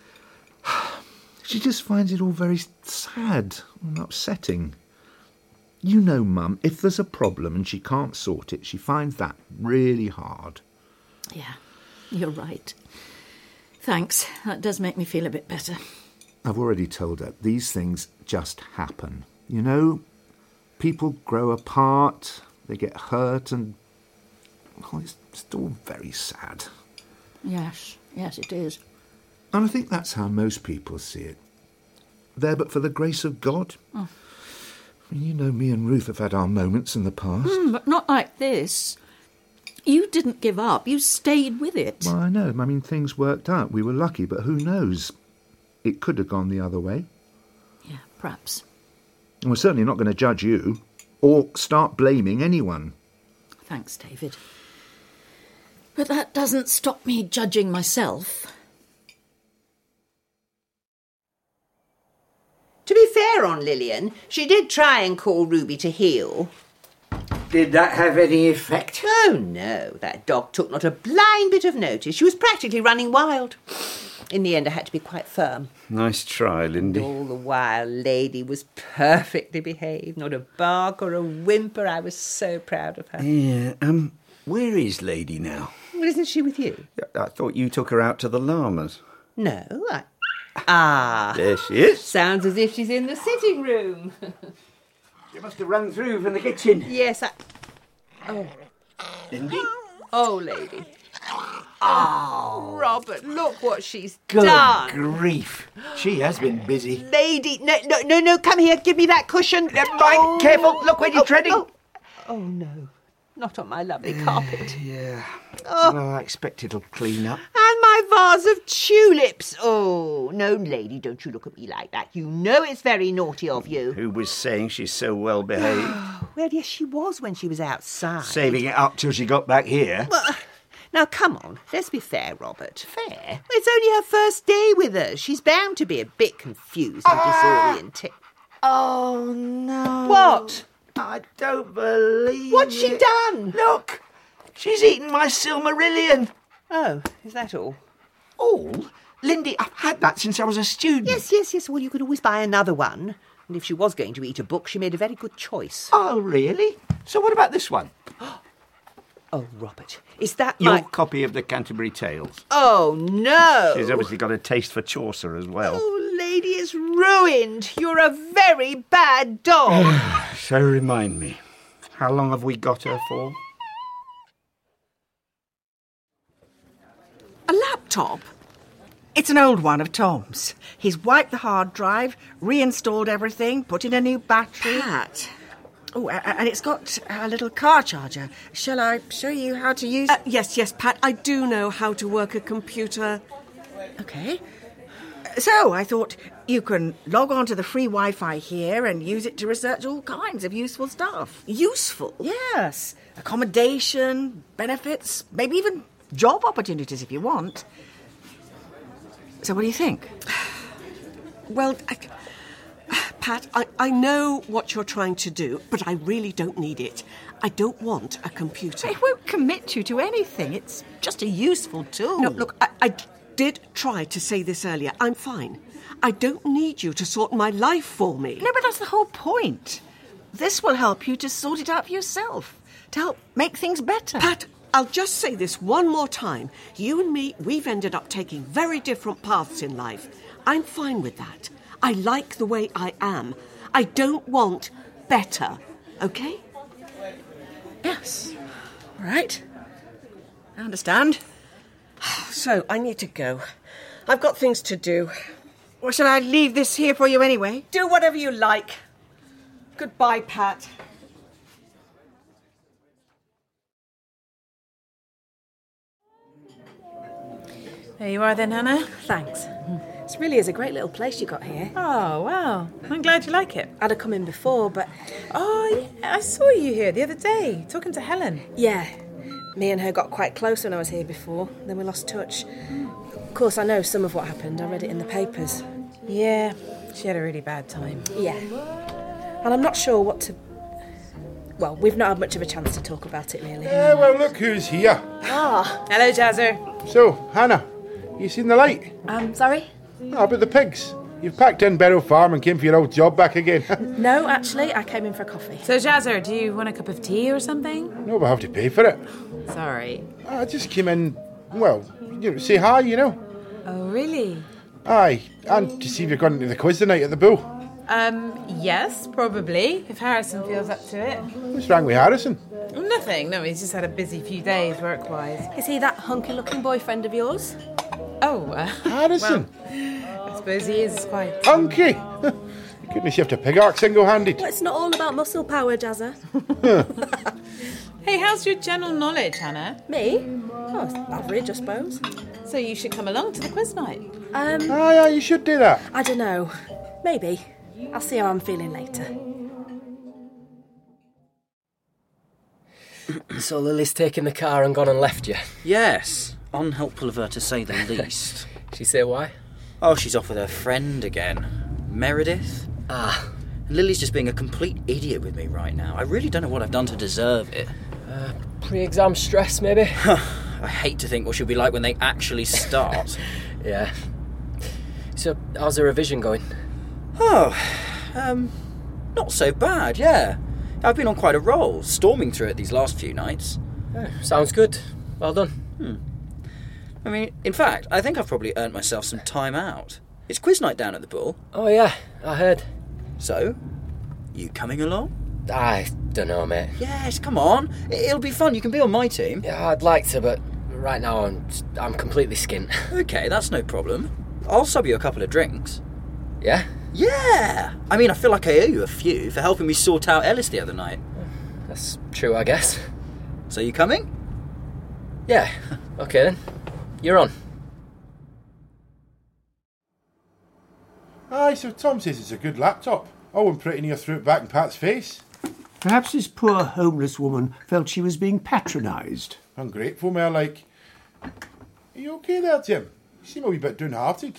she just finds it all very sad and upsetting. You know, Mum, if there's a problem and she can't sort it, she finds that really hard. Yeah, you're right. Thanks. That does make me feel a bit better. I've already told her, these things just happen. You know, people grow apart, they get hurt, and oh, it's just all very sad. Yes, yes, it is. And I think that's how most people see it. There but for the grace of God. Oh. You know, me and Ruth have had our moments in the past. Mm, but not like this. You didn't give up. You stayed with it. Well, I know. I mean, things worked out. We were lucky, but who knows? It could have gone the other way. Yeah, perhaps. And we're certainly not going to judge you or start blaming anyone. Thanks, David. But that doesn't stop me judging myself. To be fair on Lillian, she did try and call Ruby to heel. Did that have any effect? Oh, no. That dog took not a blind bit of notice. She was practically running wild. In the end, I had to be quite firm. Nice try, Lindy. All the while, Lady was perfectly behaved. Not a bark or a whimper. I was so proud of her. Yeah, um, where is Lady now? Well, isn't she with you? I thought you took her out to the llamas. No, I... Ah. There she is. Sounds as if she's in the sitting room. You must have run through from the kitchen. Yes, I... Oh. Lindy? Oh, lady. Oh, Robert, look what she's Good done. grief. She has been busy. Lady, no, no, no, no, come here, give me that cushion. Never mind, Oh, careful, look where you're oh, treading. Oh, oh, no, not on my lovely carpet. Yeah. Oh. Well, I expect it'll clean up. And my vase of tulips. Oh, no, lady, don't you look at me like that. You know it's very naughty of you. Who was saying she's so well behaved? Well, yes, she was when she was outside. Saving it up till she got back here. Well, now, come on, let's be fair, Robert. Fair? It's only her first day with us. She's bound to be a bit confused and disoriented. Oh, no. What? I don't believe What's she it. done? Look, she's eaten my Silmarillion. Oh, is that all? All? Lindy, I've had that since I was a student. Yes, yes, yes. Well, you could always buy another one. And if she was going to eat a book, she made a very good choice. Oh, really? So what about this one? Oh, Robert, is that Your my... copy of the Canterbury Tales. Oh, no! She's obviously got a taste for Chaucer as well. Oh, lady, it's ruined. You're a very bad dog. So remind me, how long have we got her for? A laptop? It's an old one of Tom's. He's wiped the hard drive, reinstalled everything, put in a new battery. Pat. Oh, and it's got a little car charger. Shall I show you how to use... Uh, yes, yes, Pat, I do know how to work a computer. OK. So, I thought you can log on to the free Wi-Fi here and use it to research all kinds of useful stuff. Useful? Yes. Accommodation, benefits, maybe even job opportunities if you want. So what do you think? Well, I, Pat, I, I know what you're trying to do, but I really don't need it. I don't want a computer. It won't commit you to anything. It's just a useful tool. No, look, I, I did try to say this earlier. I'm fine. I don't need you to sort my life for me. No, but that's the whole point. This will help you to sort it out for yourself, to help make things better. Pat, I'll just say this one more time. You and me, we've ended up taking very different paths in life. I'm fine with that. I like the way I am. I don't want better, OK? Yes. All right. I understand. So, I need to go. I've got things to do. Well, shall I leave this here for you anyway? Do whatever you like. Goodbye, Pat. There you are then, Hannah. Thanks. This really is a great little place you got here. Oh, wow. I'm glad you like it. I'd have come in before, but... Oh, yeah, I saw you here the other day, talking to Helen. Yeah. Me and her got quite close when I was here before. Then we lost touch. Of course, I know some of what happened. I read it in the papers. Yeah, she had a really bad time. Yeah. And I'm not sure what to... Well, we've not had much of a chance to talk about it, really. Yeah, well, look who's here. Ah. Hello, Jazzer. So, Hannah, you seen the light? Um, sorry? Oh, about the pigs. You've packed in Barrow Farm and came for your old job back again. No, actually, I came in for a coffee. So, Jazzer, do you want a cup of tea or something? No, but I have to pay for it. Sorry. I just came in, well, you know, say hi, you know. Oh, really? Aye, and to see if you're going to the quiz tonight at the Bull. Um, yes, probably, if Harrison feels up to it. What's wrong with Harrison? Nothing, no, he's just had a busy few days work-wise. Is he that hunky-looking boyfriend of yours? Oh, uh, Harrison? Well, I suppose he is quite... Hunky? Goodness, you have to pickaxe single-handed. Well, it's not all about muscle power, Jazzer. Hey, how's your general knowledge, Hannah? Me? Oh, average, I suppose. So you should come along to the quiz night. Um... Aye, aye, you should do that. I don't know. Maybe. I'll see how I'm feeling later. So Lily's taken the car and gone and left you? Yes. Unhelpful of her, to say the least. She say why? Oh, she's off with her friend again. Meredith. Ah. Lily's just being a complete idiot with me right now. I really don't know what I've done to deserve it. Uh, pre-exam stress, maybe? I hate to think what she'll be like when they actually start. Yeah. So, how's the revision going? Oh, um, not so bad, yeah. I've been on quite a roll, storming through it these last few nights. Oh, sounds good. Well done. Hmm. I mean, in fact, I think I've probably earned myself some time out. It's quiz night down at the Bull. Oh, yeah, I heard. So, you coming along? I don't know, mate. Yes, come on. It'll be fun. You can be on my team. Yeah, I'd like to, but right now I'm I'm completely skint. Okay, that's no problem. I'll sub you a couple of drinks. Yeah? Yeah! I mean, I feel like I owe you a few for helping me sort out Ellis the other night. That's true, I guess. So you coming? Yeah. Okay, then. You're on. Aye, so Tom says it's a good laptop. Owen pretty near threw it back in Pat's face. Perhaps this poor homeless woman felt she was being patronised. Ungrateful, more like. Are you okay there, Tim? You seem a wee bit downhearted.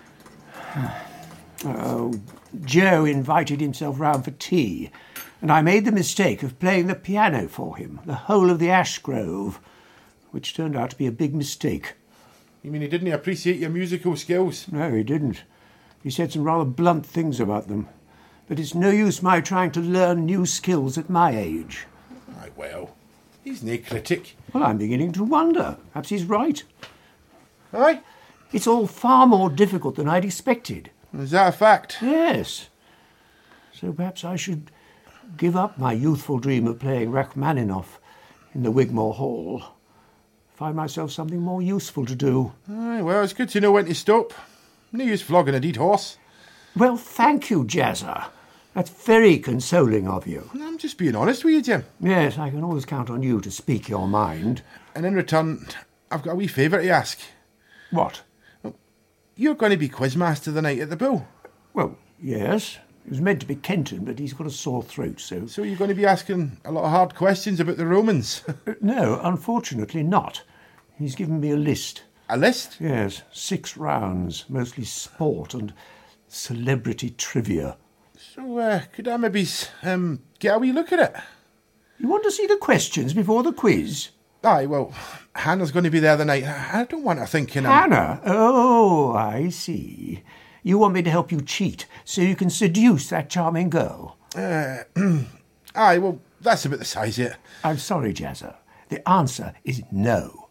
Oh, Joe invited himself round for tea, and I made the mistake of playing the piano for him, the whole of the Ash Grove, which turned out to be a big mistake. You mean he didn't appreciate your musical skills? No, he didn't. He said some rather blunt things about them. But it's no use my trying to learn new skills at my age. Aye, well, he's no critic. Well, I'm beginning to wonder. Perhaps he's right. Aye? It's all far more difficult than I'd expected. Is that a fact? Yes. So perhaps I should give up my youthful dream of playing Rachmaninoff in the Wigmore Hall. Find myself something more useful to do. Aye, well, it's good to know when to stop. No use flogging a dead horse. Well, thank you, Jazza. That's very consoling of you. I'm just being honest with you, Jim. Yes, I can always count on you to speak your mind. And in return, I've got a wee favour to ask. What? You're going to be quizmaster the night at the Bull. Well, yes. It was meant to be Kenton, but he's got a sore throat, so... So you're going to be asking a lot of hard questions about the Romans? No, unfortunately not. He's given me a list. A list? Yes, six rounds, mostly sport and celebrity trivia. So, uh, could I maybe um, get a wee look at it? You want to see the questions before the quiz? Aye, well, Hannah's going to be there the night. I don't want her thinking... I'm... Hannah? Oh, I see. You want me to help you cheat so you can seduce that charming girl? Uh, aye, well, that's about the size of it. I'm sorry, Jazza. The answer is no.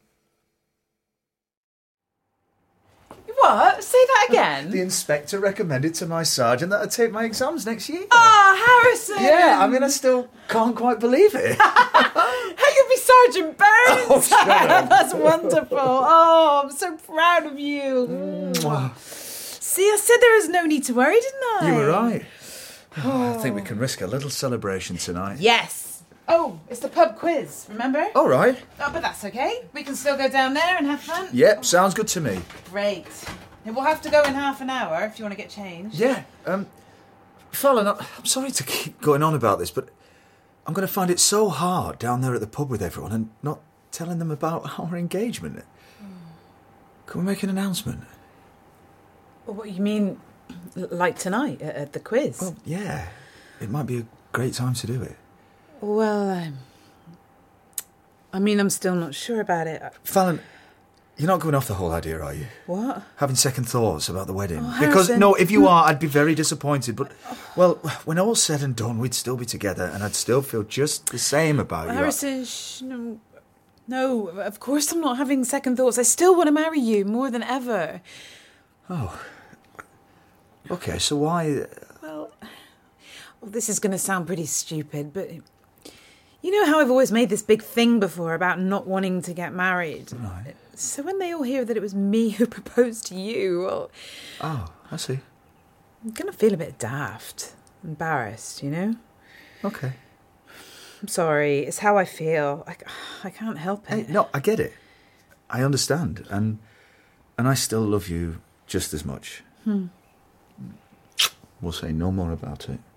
What? Say that again. The inspector recommended to my sergeant that I take my exams next year. Oh, Harrison! Yeah, I mean, I still can't quite believe it. Hey, you'll be Sergeant Burns! Oh, shut up. That's wonderful. Oh, I'm so proud of you. Mm. See, I said there was no need to worry, didn't I? You were right. Oh, I think we can risk a little celebration tonight. Yes. Oh, it's the pub quiz, remember? All right. Oh, but that's okay. We can still go down there and have fun. Yep, sounds good to me. Great. And we'll have to go in half an hour if you want to get changed. Yeah, um, Fallon, I'm sorry to keep going on about this, but I'm going to find it so hard down there at the pub with everyone and not telling them about our engagement. Mm. Can we make an announcement? Well, what, you mean, like tonight at, at the quiz? Well, yeah. It might be a great time to do it. Well, um, I mean, I'm still not sure about it. Fallon, you're not going off the whole idea, are you? What? Having second thoughts about the wedding? Oh, because, Harrison. no, if you are, I'd be very disappointed. But, well, when all's said and done, we'd still be together and I'd still feel just the same about you. Harrison, sh- no, no, of course I'm not having second thoughts. I still want to marry you more than ever. Oh. Okay, so why... Well, well this is going to sound pretty stupid, but... You know how I've always made this big thing before about not wanting to get married? Right. So when they all hear that it was me who proposed to you, well... Oh, I see. I'm going to feel a bit daft. Embarrassed, you know? Okay. I'm sorry. It's how I feel. I, I can't help it. Hey, no, I get it. I understand. And and I still love you just as much. Hmm. We'll say no more about it.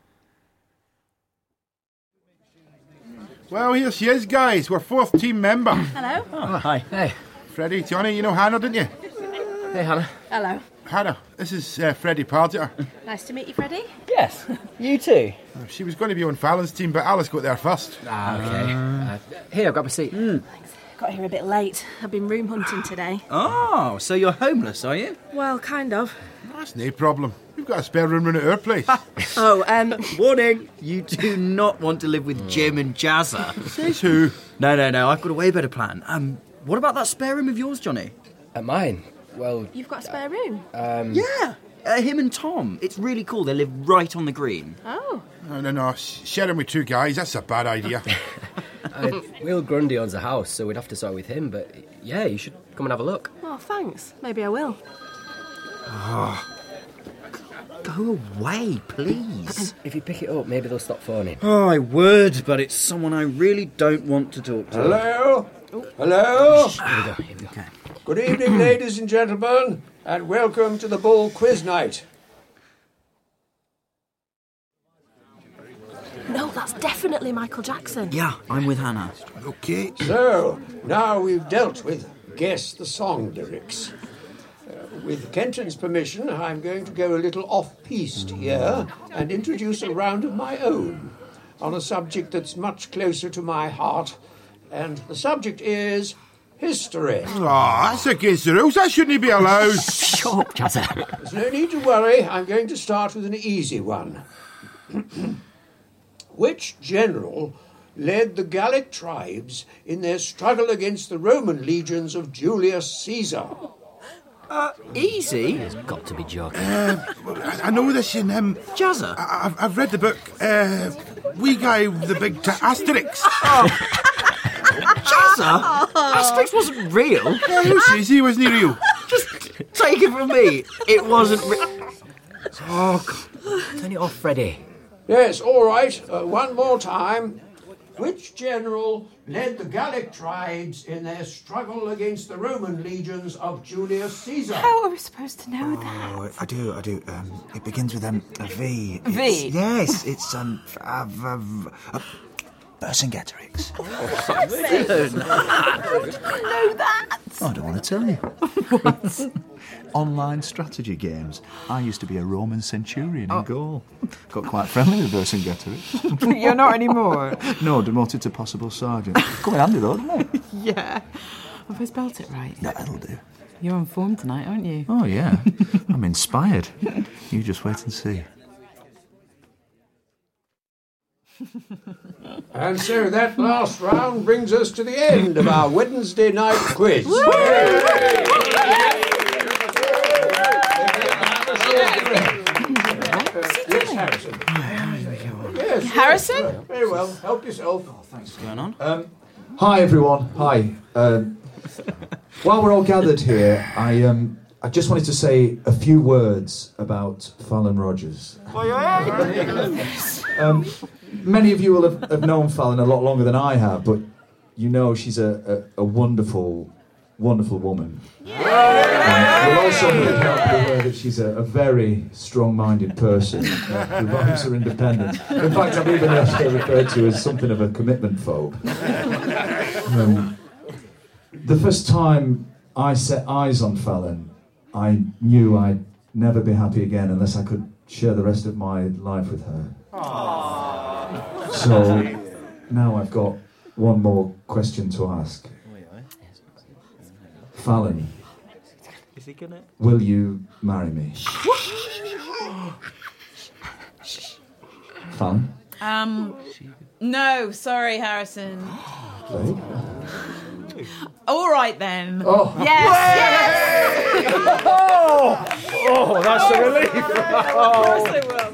Well, here she is, guys. We're fourth team member. Hello. Oh, hi. Hey. Freddie, Johnny, you know Hannah, didn't you? Hey, Hannah. Hello. Hannah, this is uh, Freddie Pargeter. Nice to meet you, Freddie. Yes, you too. Uh, she was going to be on Fallon's team, but Alice got there first. Ah, okay. Uh, here, grab a seat. Mm. Thanks. Got here a bit late. I've been room hunting today. Oh, so you're homeless, are you? Well, kind of. That's no problem. We've got a spare room in at our place. Oh, um... Warning, you do not want to live with Jim and Jazza. Says who? No, no, no, I've got a way better plan. Um, what about that spare room of yours, Johnny? Uh, mine? Well... You've got a spare room? Um... Yeah! Uh, him and Tom. It's really cool. They live right on the green. Oh. No, no, no. Sharing with two guys, that's a bad idea. uh, Will Grundy owns a house, so we'd have to sort with him, but yeah, you should come and have a look. Oh, thanks. Maybe I will. Oh. Go away, please. If you pick it up, maybe they'll stop phoning. Oh, I would, but it's someone I really don't want to talk to. Hello? Oh. Hello? Here we go, here we go. Okay. Good evening, ladies and gentlemen, and welcome to the Bull Quiz Night. No, that's definitely Michael Jackson. Yeah, I'm with Hannah. Okay. So, now we've dealt with Guess the Song lyrics. Uh, with Kenton's permission, I'm going to go a little off-piste here and introduce a round of my own on a subject that's much closer to my heart, and the subject is... history. Ah, oh, that's against the rules. That shouldn't be allowed. Shut up, Jazza. There's no need to worry. I'm going to start with an easy one. Which general led the Gallic tribes in their struggle against the Roman legions of Julius Caesar? Uh, easy? It's got to be joking. Uh, I, I know this in... Um, Jazza? I, I've, I've read the book, uh, Wee Guy with the Big T- Asterix. Jazza? Asterix wasn't real. Yeah, who says he wasn't real? Just take it from me. It wasn't real. Oh, God. Turn it off, Freddie. Yes, all right. Uh, one more time. Which general led the Gallic tribes in their struggle against the Roman legions of Julius Caesar? How are we supposed to know that? Oh, I do, I do. Um, it begins with um, a V. V? It's, yes, it's um, uh, uh, uh, Vercingetorix. Oh, I didn't know that. I don't want to tell you. What? Online strategy games. I used to be a Roman centurion oh. in Gaul. Got quite friendly with Vercingetorix. You're not anymore? No, demoted to possible sergeant. Come in handy though, doesn't it? Yeah. Have I spelt it right? Yeah, that'll do. You're on form tonight, aren't you? Oh, yeah. I'm inspired. You just wait and see. And so that last round brings us to the end of our Wednesday night quiz. Yes, Harrison. Yes, Harrison? Yes. Very well. Help yourself. Oh, thanks. What's going on? Um, hi, everyone. Hi. Um, while we're all gathered here, I um, I just wanted to say a few words about Fallon Rogers. um, many of you will have, have known Fallon a lot longer than I have, but you know she's a, a, a wonderful, wonderful woman. Um, you'll also be aware that she's a, a very strong-minded person uh, who values her independence. In fact, I've even heard her referred to as something of a commitment phobe. Um, the first time I set eyes on Fallon, I knew I'd never be happy again unless I could share the rest of my life with her. Aww. So now I've got one more question to ask. Fallon, is he gonna... will you marry me? Fallon? Um, no, sorry, Harrison. Babe? All right then. Oh. Yes, yes. Oh, oh, that's a relief. Of course I will.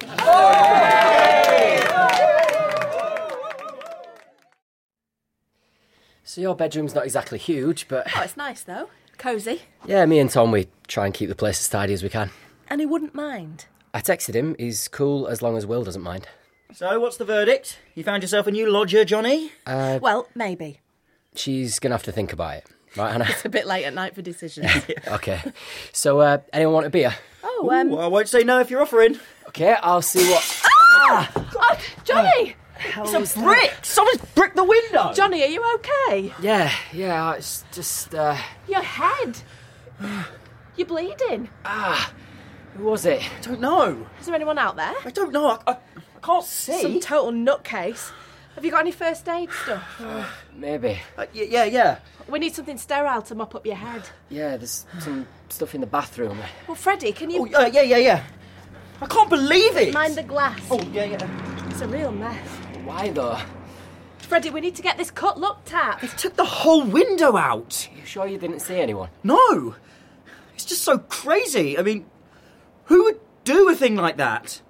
So your bedroom's not exactly huge, but... Oh, it's nice, though. Cosy. Yeah, me and Tom, we try and keep the place as tidy as we can. And he wouldn't mind. I texted him. He's cool as long as Will doesn't mind. So, what's the verdict? You found yourself a new lodger, Johnny? Uh, well, maybe. She's going to have to think about it. Right, Hannah? It's a bit late at night for decisions. OK. So, uh, anyone want a beer? Oh, um... Ooh, I won't say no if you're offering. OK, I'll see what... Ah! Oh, Johnny! Oh, it's a brick! Someone's bricked the window! Johnny, are you OK? Yeah, yeah, it's just, uh... Your head. You're bleeding. Ah, who was it? I don't know. Is there anyone out there? I don't know. I, I, I can't see. Some total nutcase. Have you got any first aid stuff? Uh, maybe. Uh, y- yeah, yeah. We need something sterile to mop up your head. Yeah, there's some stuff in the bathroom. Well, Freddie, can you... Oh, uh, yeah, yeah, yeah. I can't believe it! Mind the glass. Oh, yeah, yeah. It's a real mess. Why, though? Freddie, we need to get this cut looked at. They took the whole window out. You sure you didn't see anyone? No! It's just so crazy. I mean, who would do a thing like that?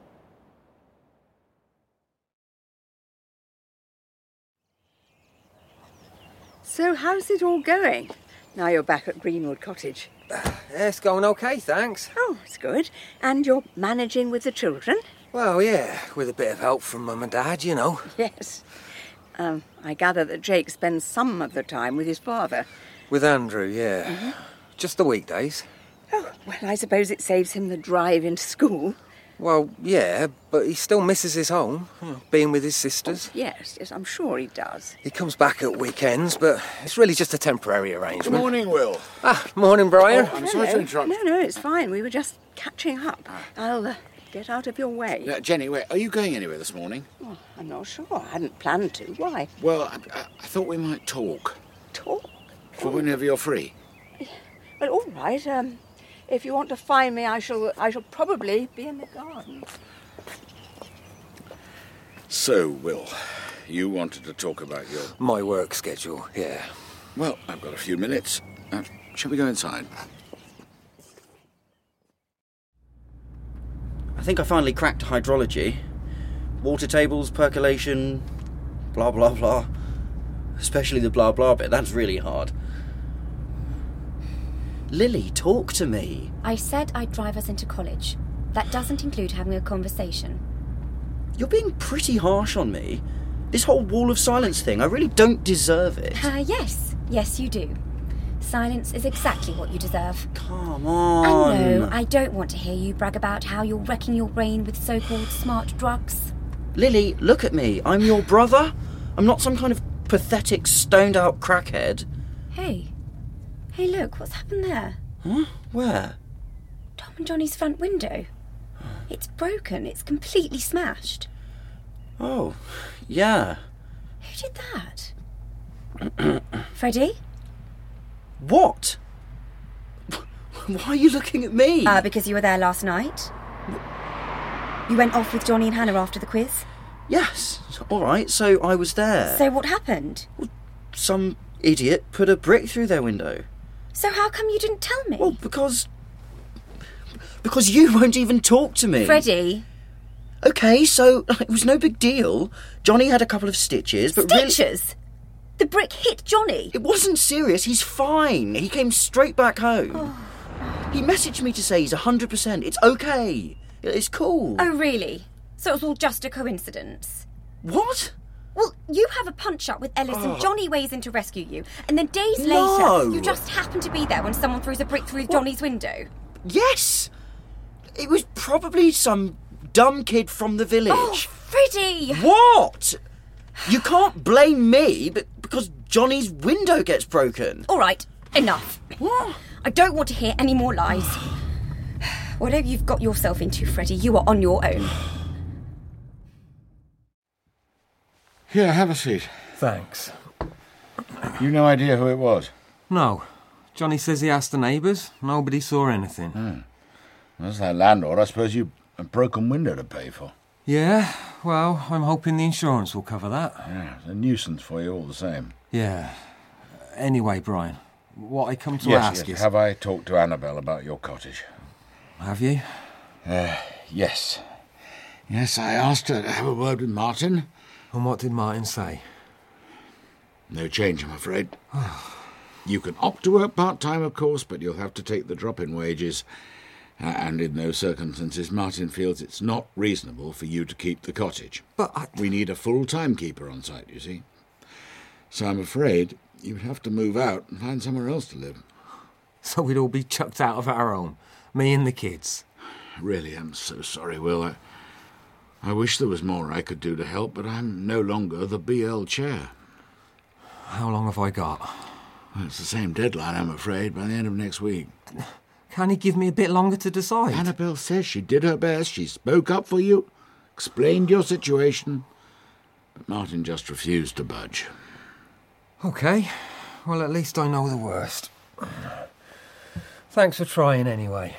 So how's it all going? Now you're back at Greenwood Cottage. Yeah, it's going okay, thanks. Oh, it's good. And you're managing with the children? Well, yeah, with a bit of help from Mum and Dad, you know. Yes. Um, I gather that Jake spends some of the time with his father. With Andrew, yeah. Mm-hmm. Just the weekdays. Oh, well, I suppose it saves him the drive into school. Well, yeah, but he still misses his home, you know, being with his sisters. Yes, yes, I'm sure he does. He comes back at weekends, but it's really just a temporary arrangement. Good morning, Will. Ah, morning, Brian. Oh, I'm sorry to interrupt. No, no, it's fine. We were just catching up. I'll uh, get out of your way. Uh, Jenny, wait, are you going anywhere this morning? Oh, I'm not sure. I hadn't planned to. Why? Well, I, I, I thought we might talk. Talk? For whenever you're free. Well, all right. Um, if you want to find me, I shall. I shall probably be in the garden. So, Will, you wanted to talk about your... My work schedule, yeah. Well, I've got a few minutes. Uh, shall we go inside? I think I finally cracked hydrology. Water tables, percolation, blah, blah, blah. Especially the blah, blah bit. That's really hard. Lily, talk to me. I said I'd drive us into college. That doesn't include having a conversation. You're being pretty harsh on me. This whole wall of silence thing, I really don't deserve it. Uh, yes. Yes, you do. Silence is exactly what you deserve. Come on. And no, I don't want to hear you brag about how you're wrecking your brain with so-called smart drugs. Lily, look at me. I'm your brother. I'm not some kind of pathetic, stoned-out crackhead. Hey. Hey, look, what's happened there? Huh? Where? Tom and Johnny's front window. It's broken. It's completely smashed. Oh, yeah. Who did that? Freddie? What? Why are you looking at me? Uh, because you were there last night. You went off with Johnny and Hannah after the quiz? Yes. All right, so I was there. So what happened? Well, some idiot put a brick through their window. So how come you didn't tell me? Well, because... Because you won't even talk to me. Freddie. Okay, so it was no big deal. Johnny had a couple of stitches, but Stitches? really... The brick hit Johnny? It wasn't serious. He's fine. He came straight back home. Oh. He messaged me to say he's one hundred percent. It's okay. It's cool. Oh, really? So it was all just a coincidence? What? Well, you have a punch-up with Ellis Oh. and Johnny weighs in to rescue you, and then days No. later, you just happen to be there when someone throws a brick through Johnny's window. Yes! It was probably some dumb kid from the village. Oh, Freddie! What? You can't blame me but because Johnny's window gets broken. All right, enough. What? I don't want to hear any more lies. Whatever you've got yourself into, Freddie, you are on your own. Here, have a seat. Thanks. You no idea who it was? No. Johnny says he asked the neighbours. Nobody saw anything. Hmm. As that landlord, I suppose you a broken window to pay for. Yeah, well, I'm hoping the insurance will cover that. Yeah, it's a nuisance for you all the same. Yeah. Anyway, Brian, what I come to yes, ask yes. is... Have I talked to Annabelle about your cottage? Have you? Uh, yes. Yes, I asked her to have a word with Martin. And what did Martin say? No change, I'm afraid. You can opt to work part-time, of course, but you'll have to take the drop in wages. Uh, and in those circumstances, Martin feels it's not reasonable for you to keep the cottage. But I... We need a full-time keeper on site, you see. So I'm afraid you'd have to move out and find somewhere else to live. So we'd all be chucked out of our home, me and the kids. Really, I'm so sorry, Will. I, I wish there was more I could do to help, but I'm no longer the B L chair. How long have I got? Well, it's the same deadline, I'm afraid, by the end of next week. Can he give me a bit longer to decide? Annabelle says she did her best. She spoke up for you, explained your situation, but Martin just refused to budge. OK. Well, at least I know the worst. Thanks for trying anyway.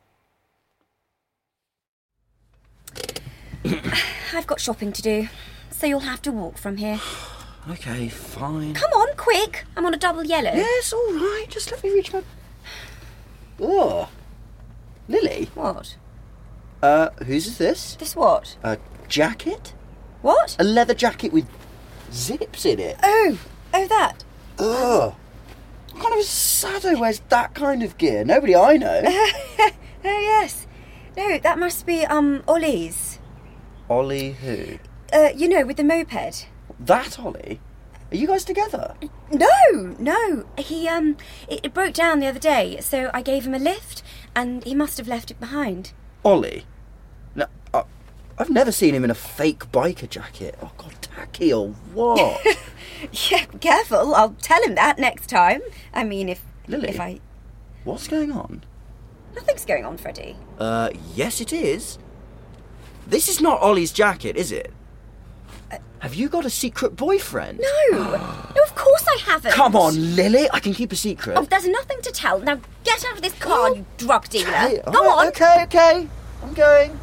I've got shopping to do. so you'll have to walk from here. Okay, fine. Come on, quick! I'm on a double yellow. Yes, all right. Just let me reach my... Oh. Lily? What? Uh, whose is this? This what? A jacket? What? A leather jacket with zips in it. Oh, oh, that. Ugh. What kind of a sado wears that kind of gear? Nobody I know. Oh, yes. No, that must be, um, Ollie's. Ollie who? Uh, you know, with the moped. That Ollie? Are you guys together? No, no. He, um, it, it broke down the other day, so I gave him a lift, and he must have left it behind. Ollie? No, I, I've never seen him in a fake biker jacket. Oh, God, tacky or what? Yeah, careful. I'll tell him that next time. I mean, if... Lily? If I... What's going on? Nothing's going on, Freddie. Uh, yes it is. This is not Ollie's jacket, is it? Uh, Have you got a secret boyfriend? No! No, of course I haven't! Come on, Lily, I can keep a secret. Oh, there's nothing to tell. Now get out of this car, you drug dealer. Okay, Go right, on! Okay, okay, I'm going.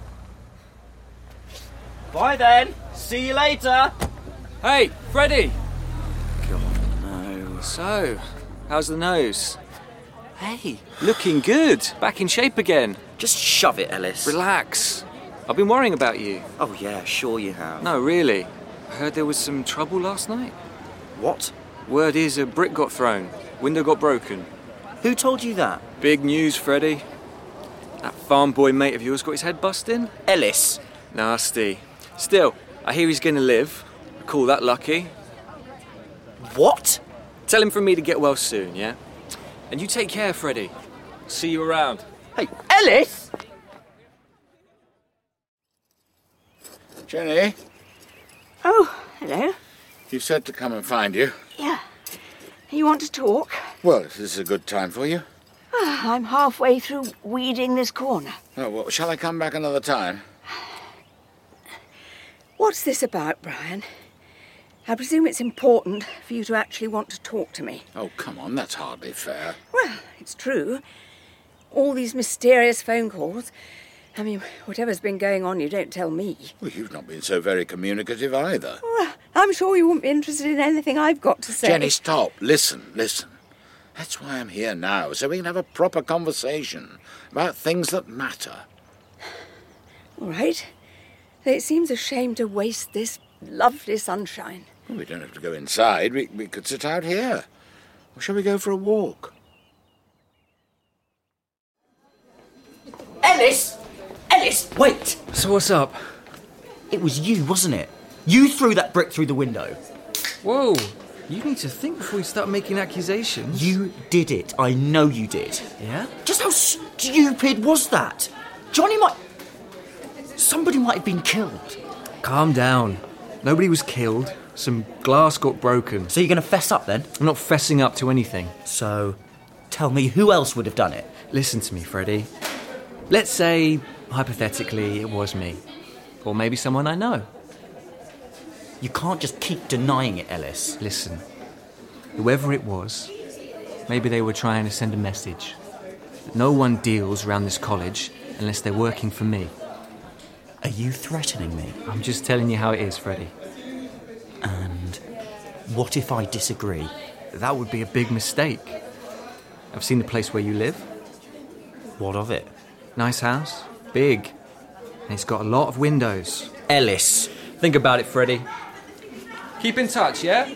Bye then. See you later. Hey, Freddie! God, no. So, how's the nose? Hey, looking good. Back in shape again. Just shove it, Ellis. Relax. I've been worrying about you. Oh, yeah, sure you have. No, really. I heard there was some trouble last night. What? Word is a brick got thrown. Window got broken. Who told you that? Big news, Freddie. That farm boy mate of yours got his head bust in. Ellis. Nasty. Still, I hear he's going to live. I call that lucky. What? Tell him from me to get well soon, yeah? And you take care, Freddie. See you around. Hey, Ellis! Jenny, Oh, hello. you said to come and find you. Yeah. You want to talk? Well, is this a good time for you? Ah, I'm halfway through weeding this corner. Oh, well, shall I come back another time? What's this about, Brian? I presume it's important for you to actually want to talk to me. Oh, come on, that's hardly fair. Well, it's true. All these mysterious phone calls. I mean, whatever's been going on, you don't tell me. Well, you've not been so very communicative either. Well, I'm sure you wouldn't be interested in anything I've got to say. Jenny, stop. Listen, listen. That's why I'm here now, so we can have a proper conversation about things that matter. All right. It seems a shame to waste this lovely sunshine. Well, we don't have to go inside. We, we could sit out here. Or shall we go for a walk? Ellis! Ellis, wait! So what's up? It was you, wasn't it? You threw that brick through the window. Whoa, you need to think before you start making accusations. You did it. I know you did. Yeah? Just how stupid was that? Johnny might... Somebody might have been killed. Calm down. Nobody was killed. Some glass got broken. So you're going to fess up then? I'm not fessing up to anything. So, tell me who else would have done it? Listen to me, Freddie. Let's say, hypothetically, it was me. Or maybe someone I know. You can't just keep denying it, Ellis. Listen, whoever it was, maybe they were trying to send a message. That no one deals around this college unless they're working for me. Are you threatening me? I'm just telling you how it is, Freddie. And what if I disagree? That would be a big mistake. I've seen the place where you live. What of it? Nice house, big, and it's got a lot of windows. Ellis. Think about it, Freddie. Keep in touch, yeah?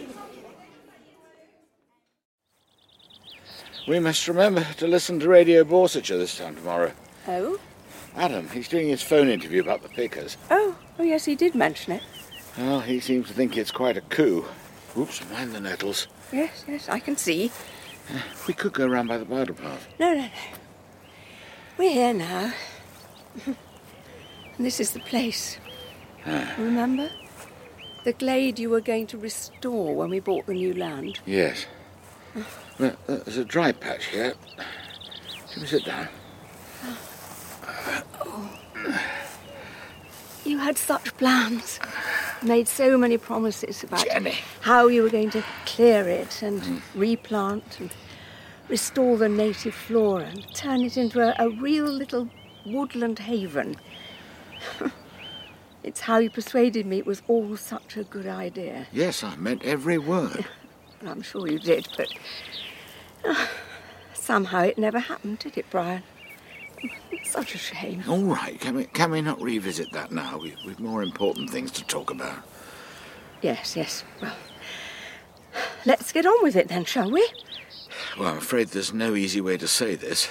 We must remember to listen to Radio Borsetshire this time tomorrow. Oh? Adam, he's doing his phone interview about the pickers. Oh, oh yes, he did mention it. Well, he seems to think it's quite a coup. Oops, mind the nettles. Yes, yes, I can see. Uh, we could go round by the bridle path. No, no, no. We're here now. And this is the place. Ah. Remember? The glade you were going to restore when we bought the new land. Yes. Well, there's a dry patch here. Shall we sit down? Oh. You had such plans. Made so many promises about Jenny. how you were going to clear it and mm. replant and restore the native flora and turn it into a, a real little woodland haven. It's how you persuaded me it was all such a good idea. Yes, I meant every word. I'm sure you did, but uh, somehow it never happened, did it, Brian? It's such a shame. All right, can we, can we not revisit that now? We, we've more important things to talk about. Yes, yes. Well, let's get on with it then, shall we? Well, I'm afraid there's no easy way to say this.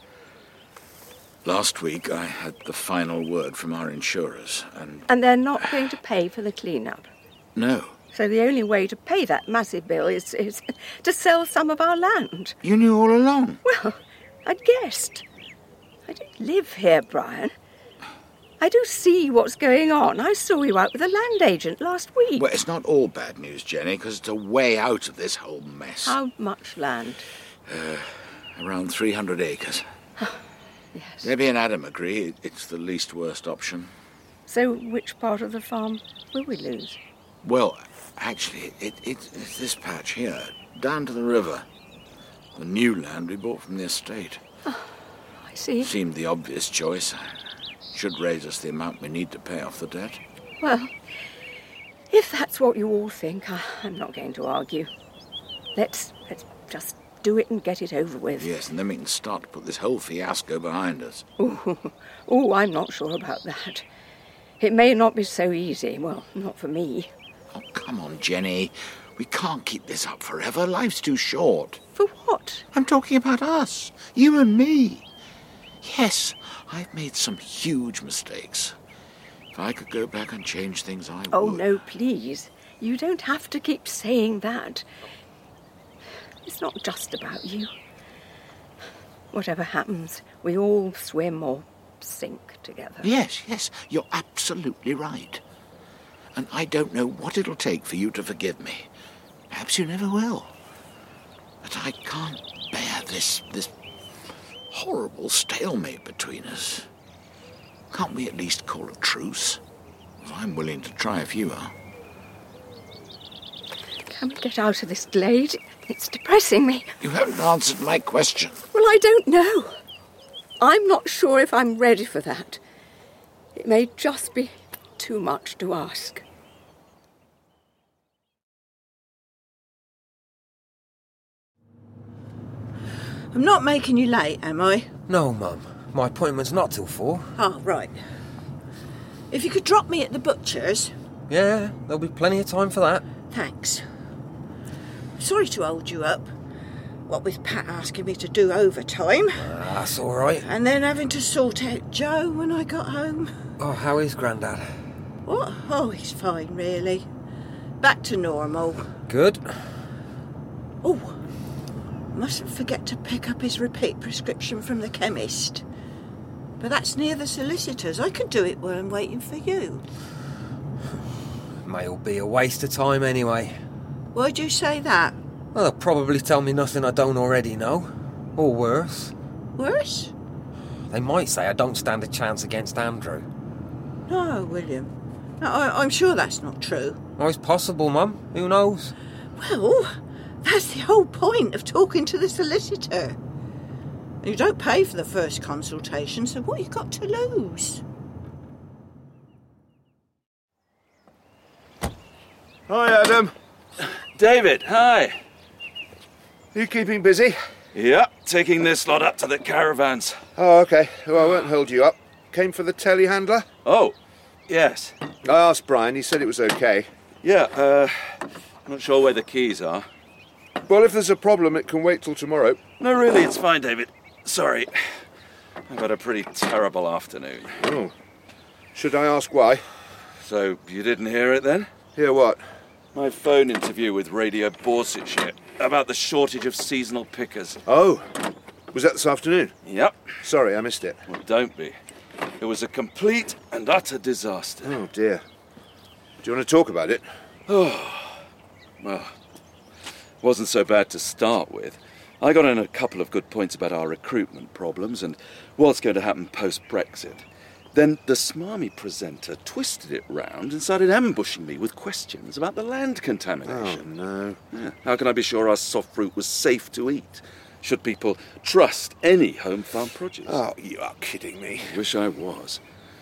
Last week, I had the final word from our insurers, and... And they're not going to pay for the clean-up. No. So the only way to pay that massive bill is, is to sell some of our land. You knew all along? Well, I'd guessed. I don't live here, Brian. I do see what's going on. I saw you out with a land agent last week. Well, it's not all bad news, Jenny, because it's a way out of this whole mess. How much land? Uh, around three hundred acres. Yes. Debbie and Adam agree it's the least worst option. So which part of the farm will we lose? Well, actually, it, it, it's this patch here, down to the river. The new land we bought from the estate. Oh, I see. Seemed the obvious choice. Should raise us the amount we need to pay off the debt. Well, if that's what you all think, I, I'm not going to argue. Let's, let's just do it and get it over with. Yes, and then we can start to put this whole fiasco behind us. Oh, oh, I'm not sure about that. It may not be so easy. Well, not for me. Oh, come on, Jenny. We can't keep this up forever. Life's too short. For what? I'm talking about us. You and me. Yes, I've made some huge mistakes. If I could go back and change things, I would. Oh, no, please. You don't have to keep saying that. It's not just about you. Whatever happens, we all swim or sink together. Yes, yes, you're absolutely right. And I don't know what it'll take for you to forgive me. Perhaps you never will. But I can't bear this, this horrible stalemate between us. Can't we at least call a truce? I'm willing to try if you are. Can we get out of this glade? It's depressing me. You haven't answered my question. Well, I don't know. I'm not sure if I'm ready for that. It may just be too much to ask. I'm not making you late, am I? No, Mum. My appointment's not till four. Oh, right. If you could drop me at the butcher's... Yeah, there'll be plenty of time for that. Thanks. Sorry to hold you up. What with Pat asking me to do overtime. Uh, that's all right. And then having to sort out Joe when I got home. Oh, how is Grandad? What? Oh, he's fine, really. Back to normal. Good. Oh, mustn't forget to pick up his repeat prescription from the chemist. But that's near the solicitors. I could do it while I'm waiting for you. May all be a waste of time anyway. Why'd you say that? Well, they'll probably tell me nothing I don't already know. Or worse. Worse? They might say I don't stand a chance against Andrew. No, William. No, I, I'm sure that's not true. Oh, it's possible, Mum. Who knows? Well, that's the whole point of talking to the solicitor. You don't pay for the first consultation, so what you got to lose? Hi, Adam. David, hi. You keeping busy? Yep, taking this lot up to the caravans. Oh, OK. Well, I won't hold you up. Came for the telehandler? Oh, yes. I asked Brian. He said it was OK. Yeah, uh, not sure where the keys are. Well, if there's a problem, it can wait till tomorrow. No, really, it's fine, David. Sorry. I've had a pretty terrible afternoon. Oh. Should I ask why? So, you didn't hear it then? Hear what? My phone interview with Radio Borsetshire about the shortage of seasonal pickers. Oh. Was that this afternoon? Yep. Sorry, I missed it. Well, don't be. It was a complete and utter disaster. Oh, dear. Do you want to talk about it? Oh. Well, wasn't so bad to start with. I got in a couple of good points about our recruitment problems and what's going to happen post-Brexit. Then the smarmy presenter twisted it round and started ambushing me with questions about the land contamination. Oh, no. Yeah. How can I be sure our soft fruit was safe to eat? Should people trust any home farm produce? Oh, you are kidding me. I wish I was.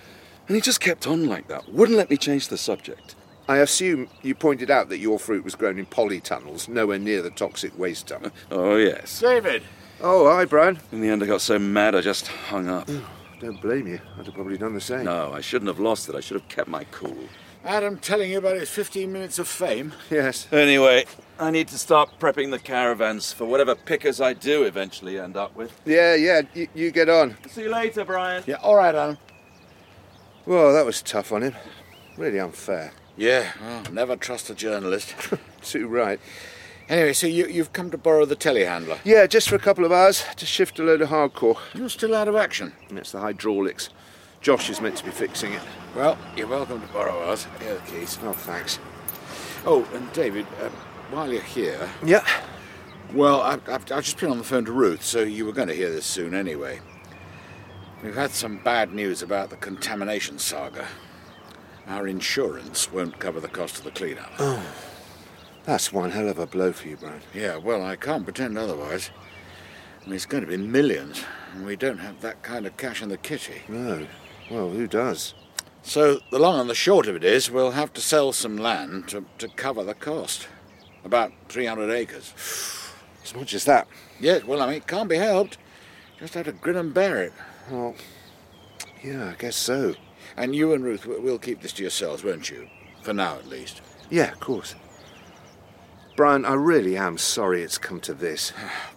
And he just kept on like that, wouldn't let me change the subject. I assume you pointed out that your fruit was grown in polytunnels, nowhere near the toxic waste dump. Oh, yes. David! Oh, hi, Brian. In the end, I got so mad I just hung up. Don't blame you. I'd have probably done the same. No, I shouldn't have lost it. I should have kept my cool. Adam telling you about his fifteen minutes of fame? Yes. Anyway, I need to start prepping the caravans for whatever pickers I do eventually end up with. Yeah, yeah, you, you get on. See you later, Brian. Yeah, all right, Adam. Well, that was tough on him. Really unfair. Yeah, well, never trust a journalist. Too right. Anyway, so you, you've come to borrow the telehandler? Yeah, just for a couple of hours to shift a load of hardcore. You're still out of action? That's the hydraulics. Josh is meant to be fixing it. Well, you're welcome to borrow ours. Here are the keys. Oh, thanks. Oh, and David, um, while you're here... Yeah? Well, I've, I've, I've just been on the phone to Ruth, so you were going to hear this soon anyway. We've had some bad news about the contamination saga. Our insurance won't cover the cost of the clean-up. Oh, that's one hell of a blow for you, Brian. Yeah, well, I can't pretend otherwise. I mean, it's going to be millions, and we don't have that kind of cash in the kitty. No. Well, who does? So the long and the short of it is we'll have to sell some land to, to cover the cost. About three hundred acres. As much as that? Yes, well, I mean, it can't be helped. Just have to grin and bear it. Well, yeah, I guess so. And you and Ruth will keep this to yourselves, won't you? For now, at least. Yeah, of course. Brian, I really am sorry it's come to this.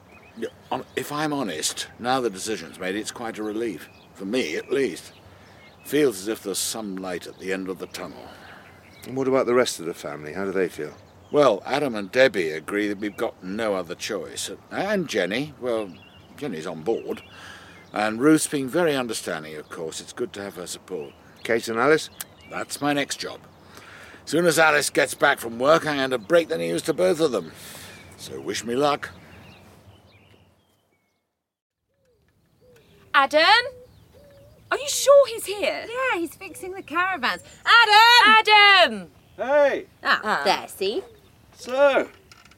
If I'm honest, now the decision's made, it's quite a relief. For me, at least. Feels as if there's some light at the end of the tunnel. And what about the rest of the family? How do they feel? Well, Adam and Debbie agree that we've got no other choice. And Jenny, well, Jenny's on board. And Ruth's been very understanding, of course. It's good to have her support. Kate and Alice? That's my next job. As soon as Alice gets back from work, I'm going to break the news to both of them. So wish me luck. Adam? Are you sure he's here? Yeah, he's fixing the caravans. Adam! Adam! Hey! Ah, Ah. there, see? So,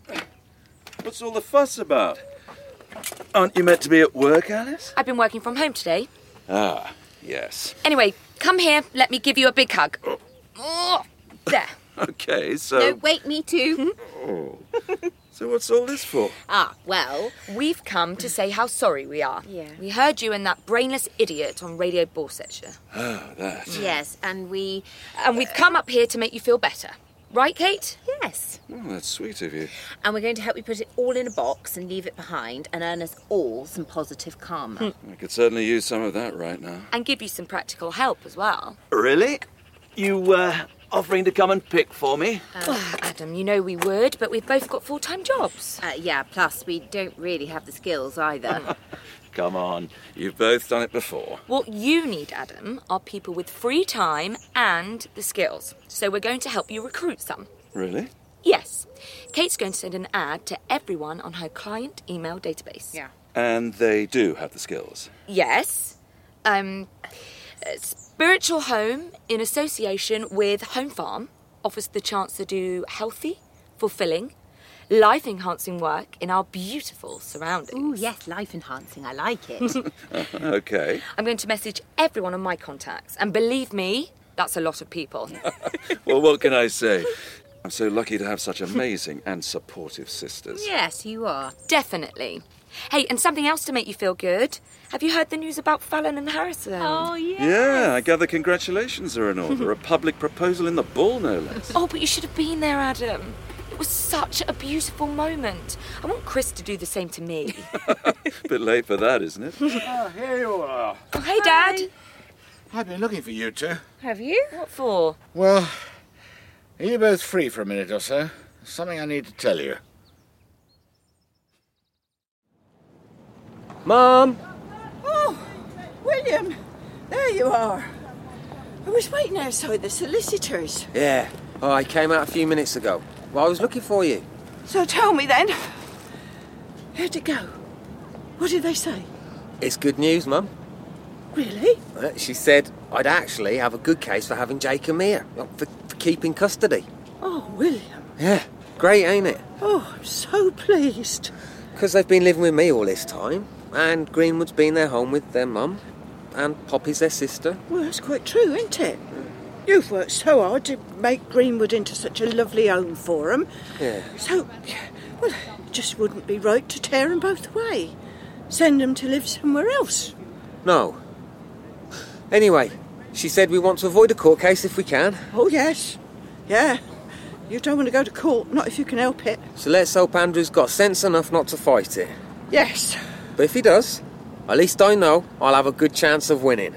what's all the fuss about? Aren't you meant to be at work, Alice? I've been working from home today. Ah, yes. Anyway, come here. Let me give you a big hug. Oh, there. Okay, so... No, wait, me too. Oh. So what's all this for? Ah, well... We've come to say how sorry we are. Yeah. We heard you and that brainless idiot on Radio Borsetshire. Oh, that. Yes, and we... And we've come up here to make you feel better. Right, Kate? Yes. Oh, that's sweet of you. And we're going to help you put it all in a box and leave it behind and earn us all some positive karma. I could certainly use some of that right now. And give you some practical help as well. Really? You, uh, offering to come and pick for me? Oh, Adam, you know we would, but we've both got full-time jobs. Uh, yeah, plus we don't really have the skills either. Come on, you've both done it before. What you need, Adam, are people with free time and the skills. So we're going to help you recruit some. Really? Yes. Kate's going to send an ad to everyone on her client email database. Yeah. And they do have the skills? Yes. Um, uh, Spiritual Home, in association with Home Farm, offers the chance to do healthy, fulfilling, life-enhancing work in our beautiful surroundings. Ooh, yes, life-enhancing. I like it. Okay. I'm going to message everyone on my contacts, and believe me, that's a lot of people. Well, what can I say? I'm so lucky to have such amazing and supportive sisters. Yes, you are. Definitely. Hey, and something else to make you feel good. Have you heard the news about Fallon and Harrison? Oh, yes. Yeah, I gather congratulations are in order. A public proposal in the Bull, no less. Oh, but you should have been there, Adam. It was such a beautiful moment. I want Chris to do the same to me. Bit late for that, isn't it? Oh, here you are. Oh, hey, Dad. I've been looking for you two. Have you? What for? Well, are you both free for a minute or so? There's something I need to tell you. Mum! Oh, William, there you are. I was waiting outside the solicitors. Yeah. Oh, I came out a few minutes ago. Well, I was looking for you. So tell me then, where'd it go? What did they say? It's good news, Mum. Really? Uh, She said I'd actually have a good case for having Jacob here, uh, for, for keeping custody. Oh, William. Yeah, great, ain't it? Oh, I'm so pleased. Because they've been living with me all this time, and Greenwood's been their home with their mum. and Poppy's their sister. Well, that's quite true, isn't it? You've worked so hard to make Greenwood into such a lovely home for 'em. Yeah. So, well, it just wouldn't be right to tear 'em both away. Send 'em to live somewhere else. No. Anyway, she said we want to avoid a court case if we can. Oh, yes. Yeah. You don't want to go to court, not if you can help it. So let's hope Andrew's got sense enough not to fight it. Yes. But if he does, at least I know I'll have a good chance of winning.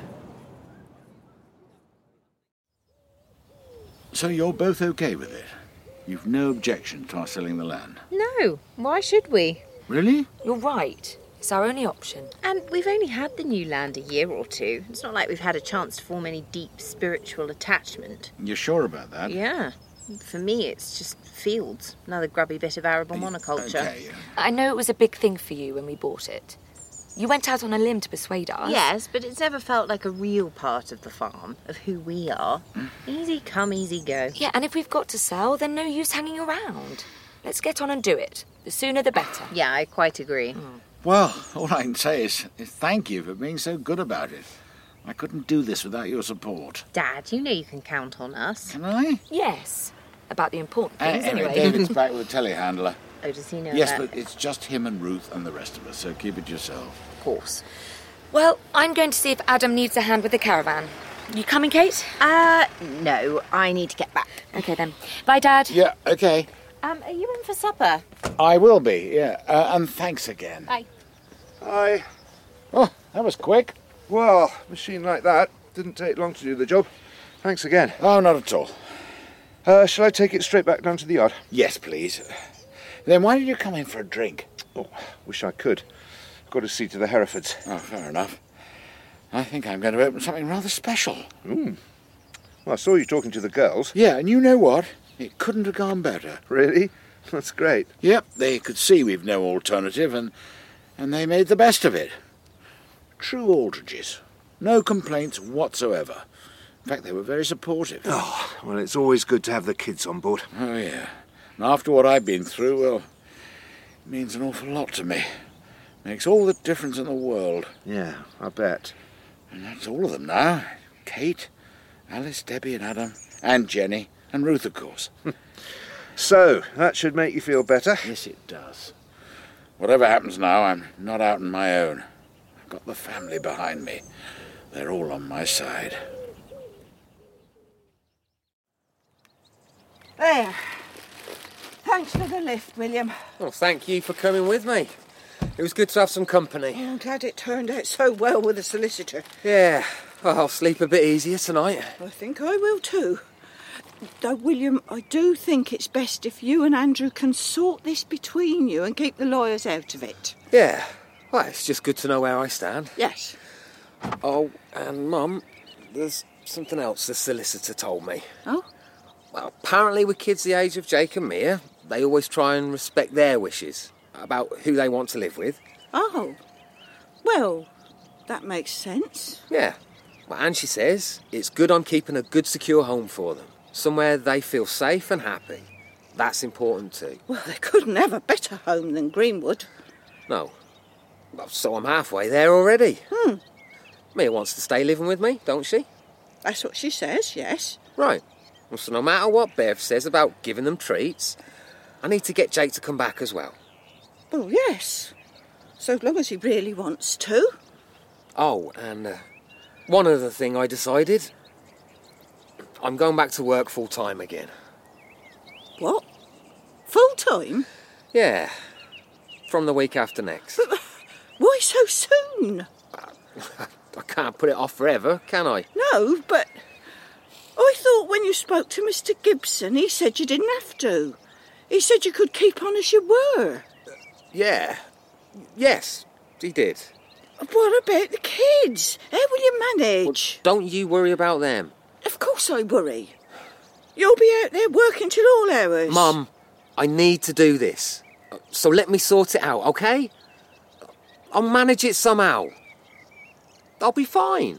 So you're both okay with it? You've no objection to us selling the land? No, why should we? Really? You're right. It's our only option. And we've only had the new land a year or two. It's not like we've had a chance to form any deep spiritual attachment. You're sure about that? Yeah. For me, it's just fields. Another grubby bit of arable monoculture. Okay. I know it was a big thing for you when we bought it. You went out on a limb to persuade us. Yes, but it's never felt like a real part of the farm, of who we are. Easy come, easy go. Yeah, and if we've got to sell, then no use hanging around. Let's get on and do it. The sooner the better. Yeah, I quite agree. Mm. Well, all I can say is, is thank you for being so good about it. I couldn't do this without your support. Dad, you know you can count on us. Can I? Yes. About the important Uh, things, anyway, anyway. David's back with the telehandler. Oh, does he know Yes, that? but it's just him and Ruth and the rest of us, so keep it yourself. Of course. Well, I'm going to see if Adam needs a hand with the caravan. You coming, Kate? Uh, no, I need to get back. Okay, then. Bye, Dad. Yeah, okay. Um, are you in for supper? I will be, yeah. Uh, and thanks again. Bye. Hi. Oh, that was quick. Well, a machine like that didn't take long to do the job. Thanks again. Oh, not at all. Uh, shall I take it straight back down to the yard? Yes, please. Then why did you come in for a drink? Oh, wish I could. I've got to see to the Herefords. Oh, fair enough. I think I'm going to open something rather special. Mm. Well, I saw you talking to the girls. Yeah, and you know what? It couldn't have gone better. Really? That's great. Yep, they could see we've no alternative, and and they made the best of it. True Aldridges. No complaints whatsoever. In fact, they were very supportive. Oh, well, it's always good to have the kids on board. Oh, yeah. And after what I've been through, well, it means an awful lot to me. Makes all the difference in the world. Yeah, I bet. And that's all of them now. Kate, Alice, Debbie and Adam, and Jenny, and Ruth, of course. So, that should make you feel better. Yes, it does. Whatever happens now, I'm not out on my own. I've got the family behind me. They're all on my side. There. Thanks for the lift, William. Well, thank you for coming with me. It was good to have some company. Oh, I'm glad it turned out so well with the solicitor. Yeah, well, I'll sleep a bit easier tonight. I think I will too. Though, William, I do think it's best if you and Andrew can sort this between you and keep the lawyers out of it. Yeah, well, it's just good to know where I stand. Yes. Oh, and Mum, there's something else the solicitor told me. Oh? Well, apparently with kids the age of Jake and Mia, they always try and respect their wishes about who they want to live with. Oh. Well, that makes sense. Yeah. Well, and she says it's good I'm keeping a good, secure home for them. Somewhere they feel safe and happy. That's important too. Well, they couldn't have a better home than Greenwood. No. Well, so I'm halfway there already. Hmm. Mia wants to stay living with me, don't she? That's what she says, yes. Right. Well, so no matter what Bev says about giving them treats, I need to get Jake to come back as well. Well, yes. So long as he really wants to. Oh, and uh, one other thing I decided. I'm going back to work full-time again. What? Full-time? Yeah. From the week after next. But why so soon? I can't put it off forever, can I? No, but I thought when you spoke to Mister Gibson, he said you didn't have to. He said you could keep on as you were. Yeah. Yes, he did. What about the kids? How will you manage? Well, don't you worry about them. Of course I worry. You'll be out there working till all hours. Mum, I need to do this. So let me sort it out, okay? I'll manage it somehow. I'll be fine.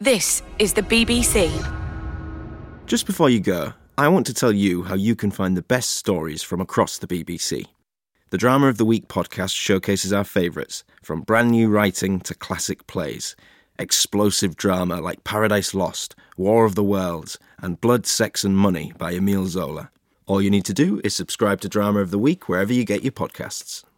This is the B B C. Just before you go, I want to tell you how you can find the best stories from across the B B C. The Drama of the Week podcast showcases our favourites, from brand new writing to classic plays. Explosive drama like Paradise Lost, War of the Worlds, and Blood, Sex and Money by Emile Zola. All you need to do is subscribe to Drama of the Week wherever you get your podcasts.